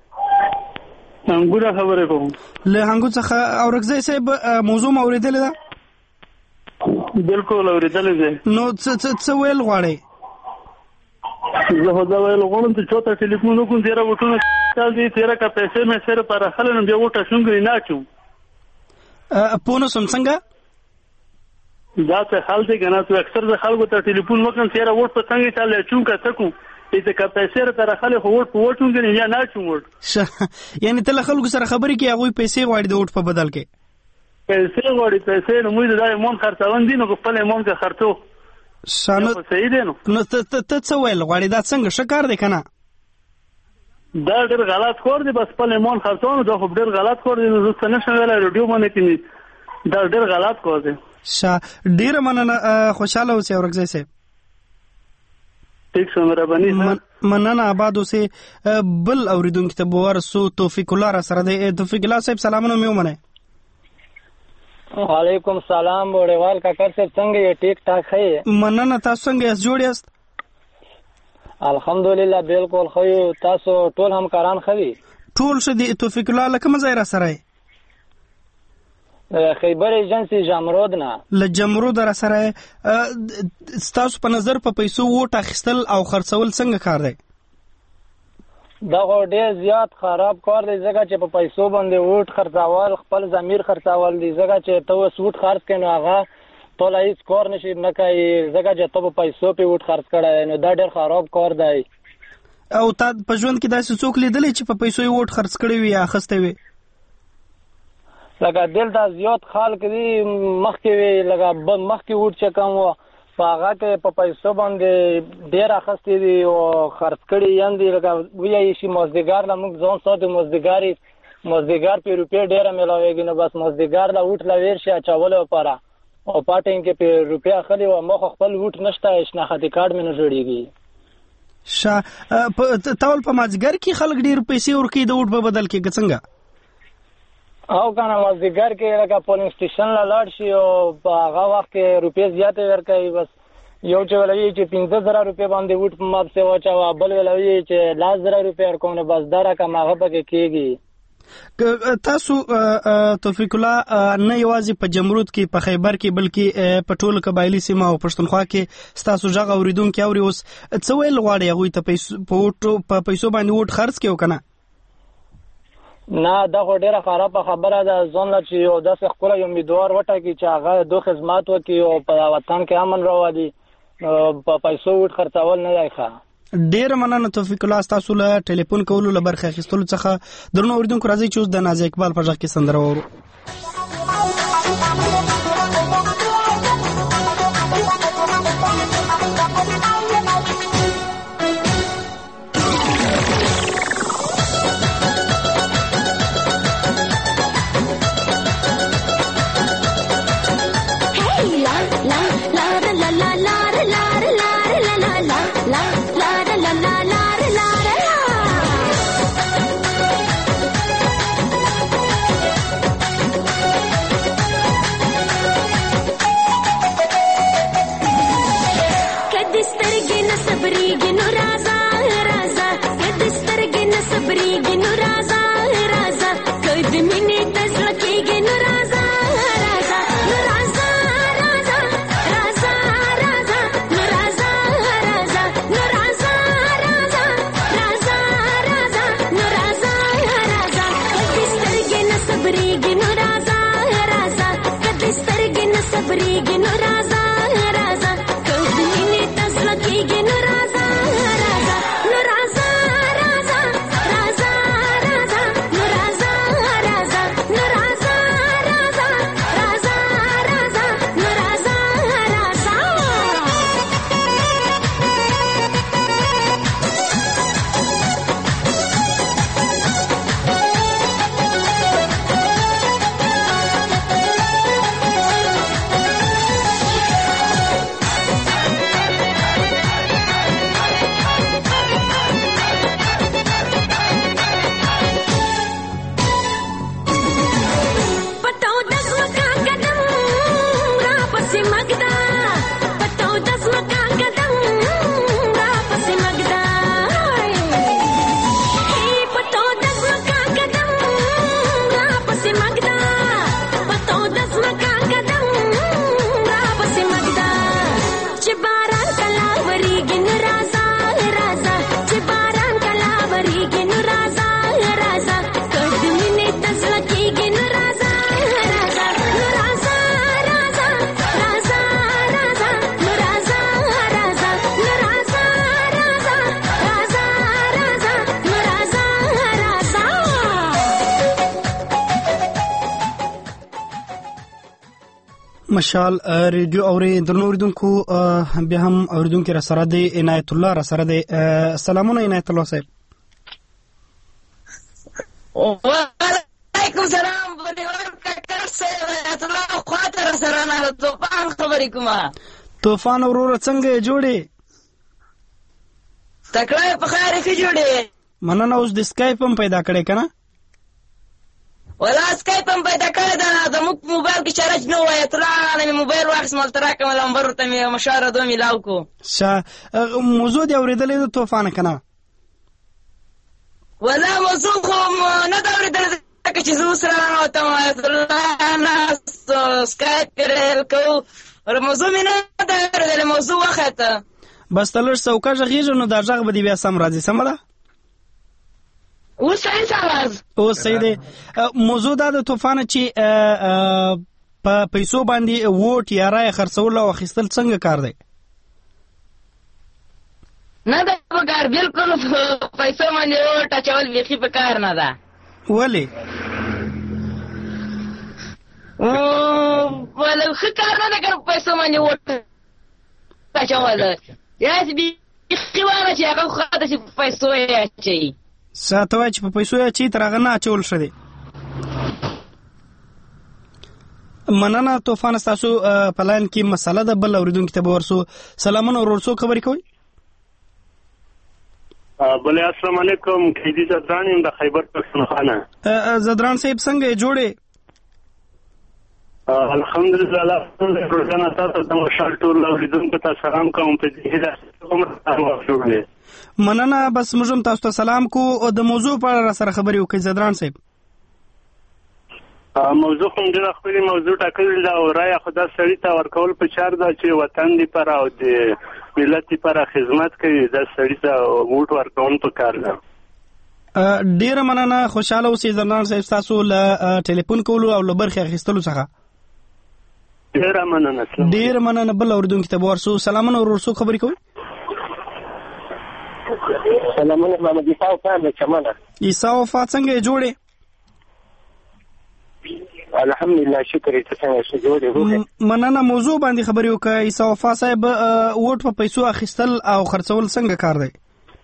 څنګه خبرې کوم له هنګو څخه اورګزای صاحب موضوع اوریدلې ده بالکل اوریدلې ده نو څه ویل غواړي زه دا ویل غواړم چې چوته ټلیفون وکړم تیرا وټونه چل دي تیرا کا پیسې مې سره پر خلنو بیا وټه څنګه نه چوم پونه څنګه دا څه حال دی کنه ته اکثر د خلکو ته ټلیفون وکړم تیرا وټ په څنګه چاله چوم کا تکو چې کا پیسې تر خلک وټ په وټون کې یا نه چوم وټ یعنی ته خلکو سره خبرې کې هغه پیسې غواړي د وټ په بدل کې پیسې غواړي پیسې نو موږ د ایمون خرڅون دي نو خپل ایمون کې خرڅو شانو صحیح دی نو ته څه ویل غواړي دا څنګه شکار دی کنه دا ډېر غلط کار دی بس خپل ایمون خرڅون دا خو ډېر غلط کار دی نو زه څنګه شغله رادیو باندې کې دا ډېر غلط کار دی ډېر مننه خوشاله اوسې اورګزای صاحب ٹھیک شو مهرباني مننه آباد اوسې بل اوریدونکو ته ورسو توفیق الله را سره دی توفیق الله صاحب سلامونه مې ومنه وعلیکم السلام وړوال کاکر صاحب څنګه یې ټیک ټاک خې مننه تاسو څنګه یې جوړ یاست الحمدلله بالکل خو تاسو ټول همکاران خوي ټول شدي توفیق الله لکه مزه را سره خیبر ایجنسی جمرود نه ل جمرود را سره تاسو په نظر په پیسو ووټ اخیستل او خرڅول څنګه کار دی دا ډېر زیات خراب کار دی ځکه چې په پیسو باندې ووټ خرڅول خپل ضمیر خرڅول دی ځکه چې ته اوس ووټ خرڅ کړې نو هغه ټول هیڅ کار نشي نه کوي ځکه چې ته په پیسو په ووټ خرڅ کړی نو دا ډېر خراب کار دی او تا په ژوند کې داسې څوک لیدلی چې په پیسو یې ووټ خرڅ کړی وي یا اخیستی وي لکه دلته زیات خلک دي مخکې وي لکه مخکې ووټ چې کوم و په هغه کې په پیسو باندې ډېر اخیستي دي او خرڅ کړي یې دي لکه وایي چې مازدیګر له موږ ځان ساتو مازدیګر په روپۍ ډېره میلاویږي نو بس مازدیګر له ووټ له ویر شي اچولو لپاره او پاټینګ کې په روپۍ اخلي او مخ خپل ووټ نشته شناختی کارت مې نه جوړېږي ټول په مازدیګر کې خلک ډېر پیسې ورکوي د ووټ په بدل کې څنګه او کنه مازدیګر کې لکه پولینګ سټیشن لا لاړ شي او په هغه وخت کې روپۍ زیاتې ورکوي بس یو چې ولوي چې 15,000 روپۍ باندې ووټ په ماب سه واچو بل ولوي چې 10,000 روپۍ ورکوم نو بس دا رقم هغه پکې کېږي تاسو توفیق الله نه یوازې په جمرود کې په خیبر کې بلکې په ټولو قبایلی سیمه او پښتونخوا کې ستاسو ژغ اوریدونکو اوري اوس څه ویل غواړي هغوی ته په پیسو باندې ووټ خرڅ کړي کنه نه دا خو ډېره خرابه خبره ده ځان له چې یو داسې ښکلی امیدوار وټاکي چې هغه دو خدمات وکړي او په وطن کې امن راولي په پیسو ووټ خرڅول نه دی ښه ډېر مننه توفیق الله ستاسو له ټلیفون کولو له برخې اخیستلو څخه درنو اوریدونکو راځئ چې اوس د نازیه اقبال په غږ کې سندره واورو وريږي نو راځه راځه که د مینې تزله کېږي نو راځه راځه نو راځه راځه راځه راځه نو راځه راځه نو راځه راځه راځه راځه نو راځه راځه پتاو د ځمکه قدم را پسې مګدا پتاو د ځمکه قدم را پسې مګدا پتاو د ځمکه قدم را پسې مګدا پتاو د ځمکه قدم را پسې مګدا چې باران کلا وريږي نو راځه راځه چې باران کلا وريږي نو راځه راځه که د مینې تزله کېږي نو راځه راځه نو راځه راځه راځه راځه نو راځه راځه نو راځه راځه راځه راځه نو راځه راځه مشال ریډیو اوري درنو اوریدونکو بیا هم اوریدونکو را سره دی عنایت الله را سره دی. سلامونه عنایت الله صاحب. وعلیکم سلام بنیوار ککر صاحب عنایت الله خاطر سره نه طوفان خبرې کومه. طوفان وروره څنګه جوړې؟ تکړه په خیر کې جوړې. مننه. اوس د سکایپ هم پیدا کړې کنه؟ ولا سکایپ هم پیدا کړی ده زموږ موبایل کې چارج نه وای اتلا نه موبایل واخیست مالته راکړم لمبر ورته مې مشوره دوه میلاو کو. ښه موضوع دې اورېدلې د طوفان کنه؟ ولا موضوع خو نه ده اورېدلې ځکه چې زه اوس راننوتم اتلا نه سکایپ کې کوو موضوع مې نه ده اورېدلې موضوع وخته بس ته لږ څوکه غږېږه نو دا غږ به دې بیا سم راځي. سمه ده؟ اوس صحیح سواز اوس صحیح دی. موضوع دا د طوفان چې په پیسو باندې ووټ یا رایه خرڅول او اخیستل څنګه کار دی؟ نه ده په کار بالکل پیسو باندې ووټ اچول بیخي په کار نه ده. ولې؟ ولې ښه کار نه ده که په پیسو باندې ووټ اچول یاسې بیخي وانه چې هغه خاطر چې په پیسو یې اچوي. ته وایې چې په پیسو یې اچوي تر هغه نه اچول ښه دی. مننه طوفان ستاسو په لاین کې مسله ده بل اوریدونکي ته به ورسو. سلامونه ورور څوک خبرې کوئ؟ بله السلام علیکم قیدي زدران یم د خیبر پښتونخوا. زدران صاحب څنګه یې جوړې؟ الحمدلله الله روزانه تاسو ته مشال ټول اوریدونکو ته سلام کوم په دې هیله کوم مننه. بس موږ هم تاسو ته سلام کو او د موضوع په اړه سره خبرې وکړئ زدران صاحب. موضوع کوم ډېره ښکلې موضوع ټاکلې ده او رایه خو دا سړي ته ورکول پکار ده چې وطن دپاره او د ملت دپاره خدمت کوي. دا سړي ته ووټ ورکول پکار ده. ډېره مننه. خوشحاله اوسئ زدران صاحب ستاسو له ټلیفون کولو او له برخې اخیستلو څخه. ډېره مننه. ډېره مننه. بل اوریدونکي ته به ورسو. سلامونه ورور څوک خبرې کوئ؟ سلامونه محمد عیسی وفا له چمنه. عیسی وفا څنګه یې جوړې؟ الحمدلله شکر یې. ته څنګه ښه جوړې؟ مننه. موضوع باندې خبرې وکړه عیسی وفا صاحب. ووټ په پیسو اخیستل او خرڅول څنګه کار دی؟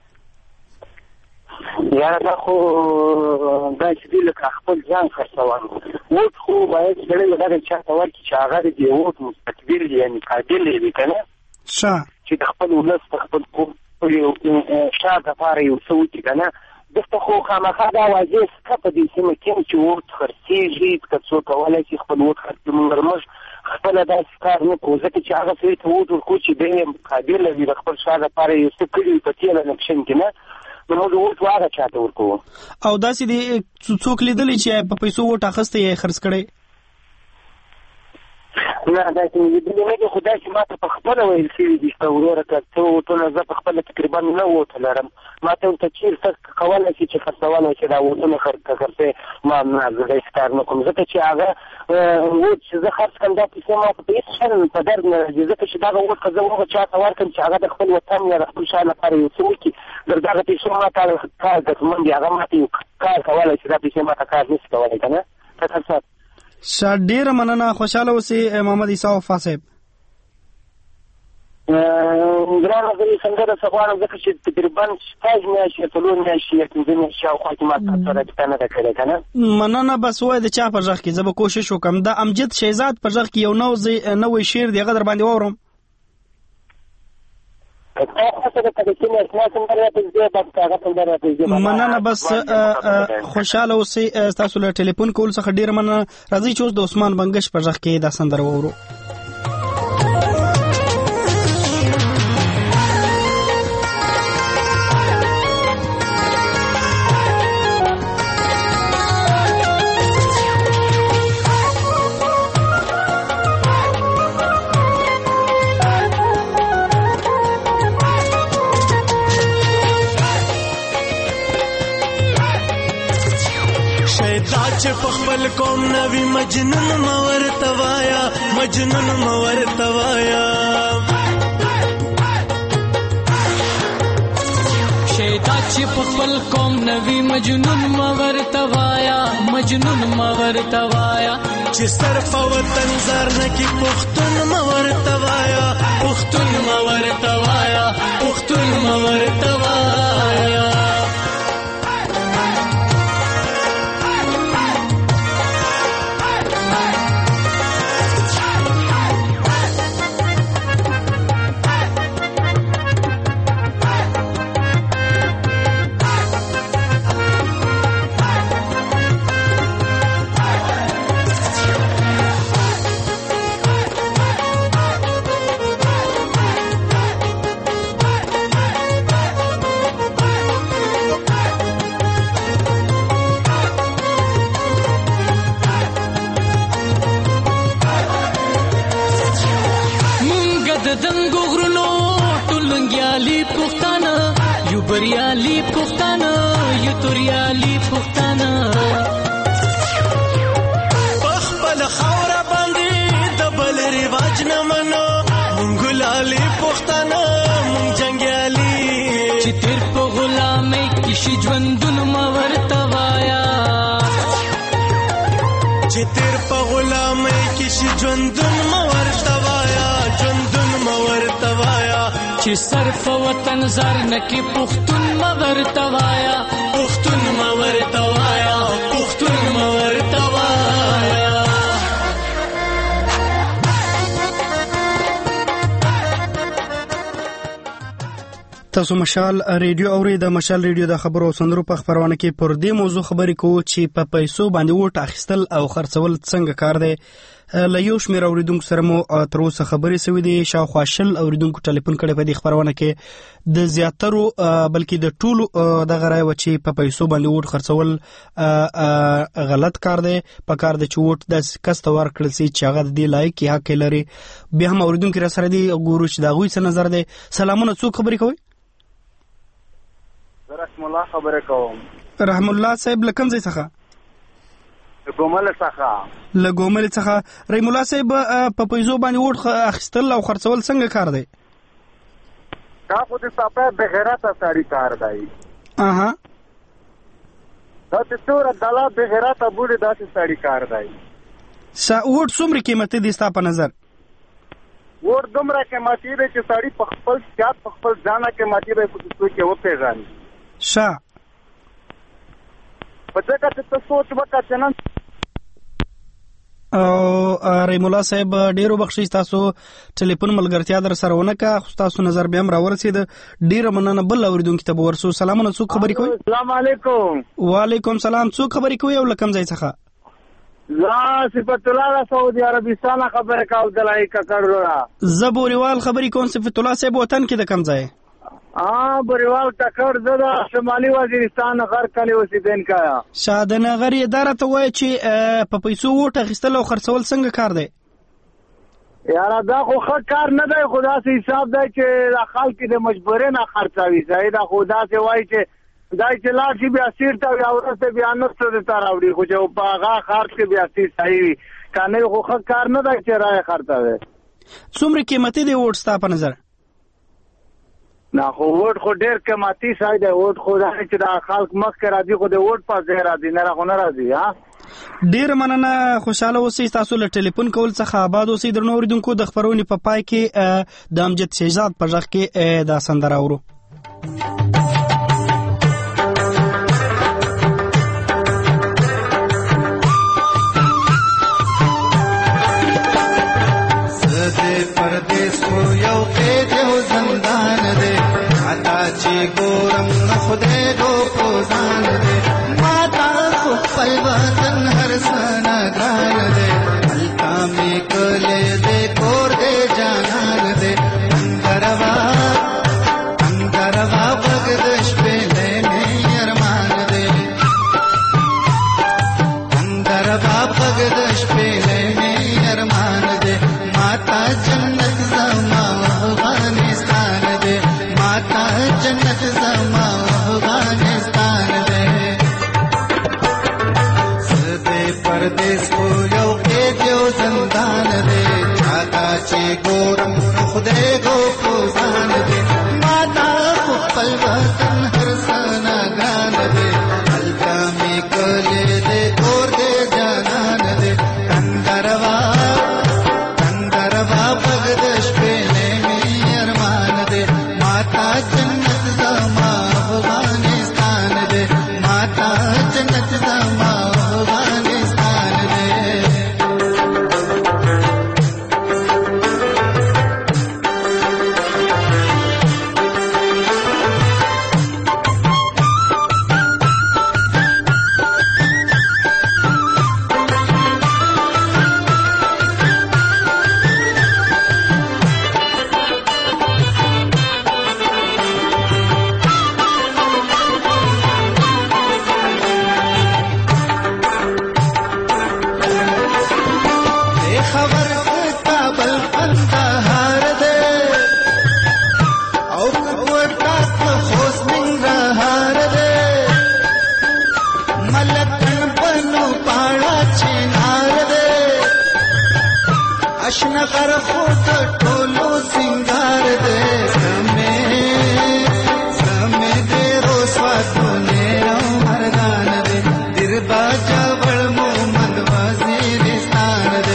یاره دا خو دا چې دی لکه خپل ځان خرڅول. ووټ خو باید سړی دغه چا ته ورکړي چې هغه د ووټ مستقبل یعنې قابل وي که نه؟ ښه. چې د خپل ولس په خپل شاته لپاره یو څه وکړي که نه؟ دلته خو خامخا دا واضح شته په دې سیمه کې چې ووټ خرڅېږي. که څوک کولی شي خپل ووټ خرڅي. موږ خپله داسې کار نه کوو ځکه چې هغه سړي ته ووټ ورکوو چې دی یې قابله وي د خپل شا لپاره یو څه کړي وي په تېره الیکشن کې نه نو موږ ووټ هغه چاته ورکوو. او داسې دي څوک لیدلی چې په پیسو ووټ اخیستی یې خرڅ کړی؟ نه داسې مې لیدلي نه دي، خو داسې ما ته په خپله ویل شوي دي چې وروره که څه ووتونه زه په خپله تقریبا نه ووته لرم، ما ته ورته چېرته کولی شي چې خرڅولی شي دا ووتونه خرڅوي، ما نه زه داسې کار نه کوم، ځکه چې هغه ووت چې زه خرڅ کړم دا پیسې ما ته په هېڅ شی په درد نه راځي، ځکه چې دغه ووت که زه هغه چا ته ورکړم چې هغه د خپل وطن یا د خپل شا لپاره یو څه وکړي، د دغه پیسو ما ته کار ګټمن دي، هغه ما ته یو کار کولی شي، دا پیسې ما ته کار نشي کولی که نه. ډیره مننه، خوشاله اوسئ محمد عیسی وفا صاحب. ګرانه زه یې سندره څه غواړم ځکه چې تقریبا 6 میاشتې 4 میاشتې یا 5 میاشتې شاوخوا کې ما سره کیسه نه ده کړې که نه. مننه، بس وایه د چا په غږ کې زه به کوشش وکړم د امجد شهزاد په غږ کې یو نوی شعر دی هغه در باندې واورم. مننه، بس خوشاله اوسئ، تاسو له ټلیفون کول څخه ډیره مننه. راځئ چې اوس د عثمان بنګش په غږ کې دا سندره واورو. چې په خپل قوم نوی مجنون مور توایا، مجنون مور توایا، شیدا چې په خپل قوم نوی مجنون مور توایا، مجنون مور توایا، چې صرف وطن زار نه کی پښتون مور توایا، پښتون مور توایا، پښتون مور توایا. بریالی پښتانه یو توریالی پښتانه خپل خاور باندې د بل رواج نه منو، مونږ لالی پښتانه مونږ جنگیالی، چې تیر په غلامۍ کې شي ژوندون مور توایا، چې تیر په غلامۍ کې شي ژوندون مور توایا، ژوندون مور توایا، چې صرف وطن زار نکی پښتون مور توایا، پښتون مور توایا، پښتون مور توایا. تاسو مشال ریډیو اوري، د مشال ریډیو د خبرو او سندرو په خبرونه کې پر دې موضوع خبرې کوو چې په پیسو باندې ووټ اخیستل او خرڅول څنګه کار دی. له یو شمېر اوریدونکو سره مو تر اوسه خبرې سوي دي، شاوخوا 20 اوریدونکو ټلیفون کړی په دې خبرونه کې. د زیاترو بلکې د ټولو دغه رایه وه چې په پیسو باندې ووټ خرڅول غلط کار دی، په کار دی چې ووټ داسې کس ته ورکړل سي چې هغه د دې لایق یا حق لري. بیا هم اوریدونکي را سره دي، ګورو چې د هغوی څه نظر دی. سلامونه، څوک خبرې کوئ؟ رحم الله خبرې کوم. رحم الله صاحب له کوم ځای څخه؟ ګومل څخه. له ګومل څخه. رحم الله صاحب په پیسو باندې ووټ اخیستل او خرڅول څنګه کار دی؟ دا خو د صاحب بغیرته سړی کار دی. اها، دا چې څوره دلا بغیرته بوډي داسې سړی کار دی. ووټ څومره قیمتي دی ستا په نظر؟ ووټ دومره قیمتي دی چې سړی په خپل ذات په خپل ځانه قیمتي دی چې وپېژني. ښه، په ځکه چې ته سوچ وکړه چې نن رحیم الله صاحب ډیرو بخښئ، تاسو ټلیفون ملګرتیا در سره ونه کړه، خو تاسو نظر بیا هم راورسېد. ډیره مننه. بل اورېدونکي ته به ورسو. سلامونه، څوک خبرې کوئ؟ السلام علیکم. وعلیکم سلام. څوک خبرې کوئ او له کوم ځای څخه؟ زه صفت الله له سعودي عربستان خبرې کوم، دلای ککړ وروره. زه بوریوال خبرې کوم. صفت الله صاحب وطن کې د کوم ځای؟ بوریوال ټکر زه د شمالي وزیرستان غر کلی اوسیدونکی یم. شاه د نغري اداره ته وایي چې په پیسو ووټ اخیستل او خرڅول څنګه کار دی؟ یاره دا خو ښه کار نه دی، خو داسې حساب دی چې دا خلک د مجبورۍ نه خرڅوي. صحیح ده، خو داسې وایي چې دا چې لاړ شي بیا سیر ته یا وروسته بیا نسته درته راوړي، خو چې په هغه خرڅ کې بیا سیر صحیح وي. که نه خو ښه کار نه دی چې رایې خرڅوي. څومره قیمتي دی ووټ ستا په نظر؟ نه خو ووټ خو ډېر قیمتي شی دی. ووټ خو دا چې دا خلک مخکې راځي خو د ووټ په ځای راځي، نه خو نه راځي. ډیر مننه، خوشاله اوسئ. تاسو له ټلیفون کول څخه آباد اوسئ. درنو اوریدونکو، د خبرونې په پای کې د امجد شهزاد په غږ کې دا سندره اورو. پردیس کو یو قید یو زندان دے، عطا چی گورم خدای گو پوزان دے، ماتا خو پل وطن ہر سانا گران دے، ملکا میں کلے دے کور دے جانان دے، اندروا بگدش پہ لینے ارمان دے، اندروا بگدش پہ لینے ارمان دے، ماتا جنت زما افغانستان دے، ماتا جنت زما افغانستان دے. سدے پردیس کو یو قید یو زندان دے، چاہتا چی گورم خدای گو پوزان دے، ماتا خپل وطن ہر سانا گران دے، ملکا میں کلے دے کور دے جانان دے، کندروا بگدش پہ لینے ارمان دے، ماتا جنت زما افغانستان دے، ماتا جنت زما افغانستان دے. اشنغر خود ټولو سنگار دے، سمے دے روسواتونے رو مردان دے، دربا جاوڑ مومند وزیرستان دے،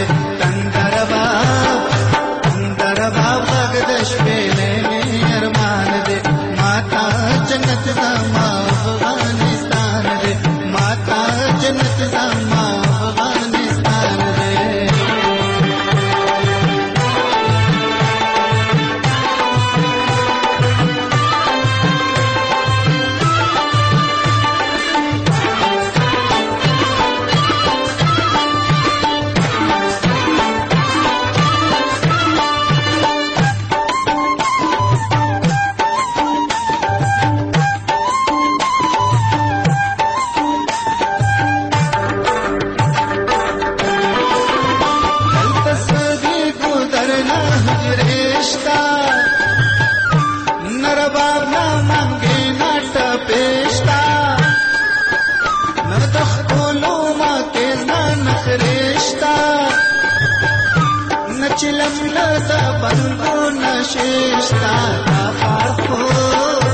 تندربا بگدش پہ لینے ارمان دے، ماتا جنت زما افغانستان دے، ماتا جنت زما افغانستان دے. چلم لذا بندو نشیشتا دا خار خو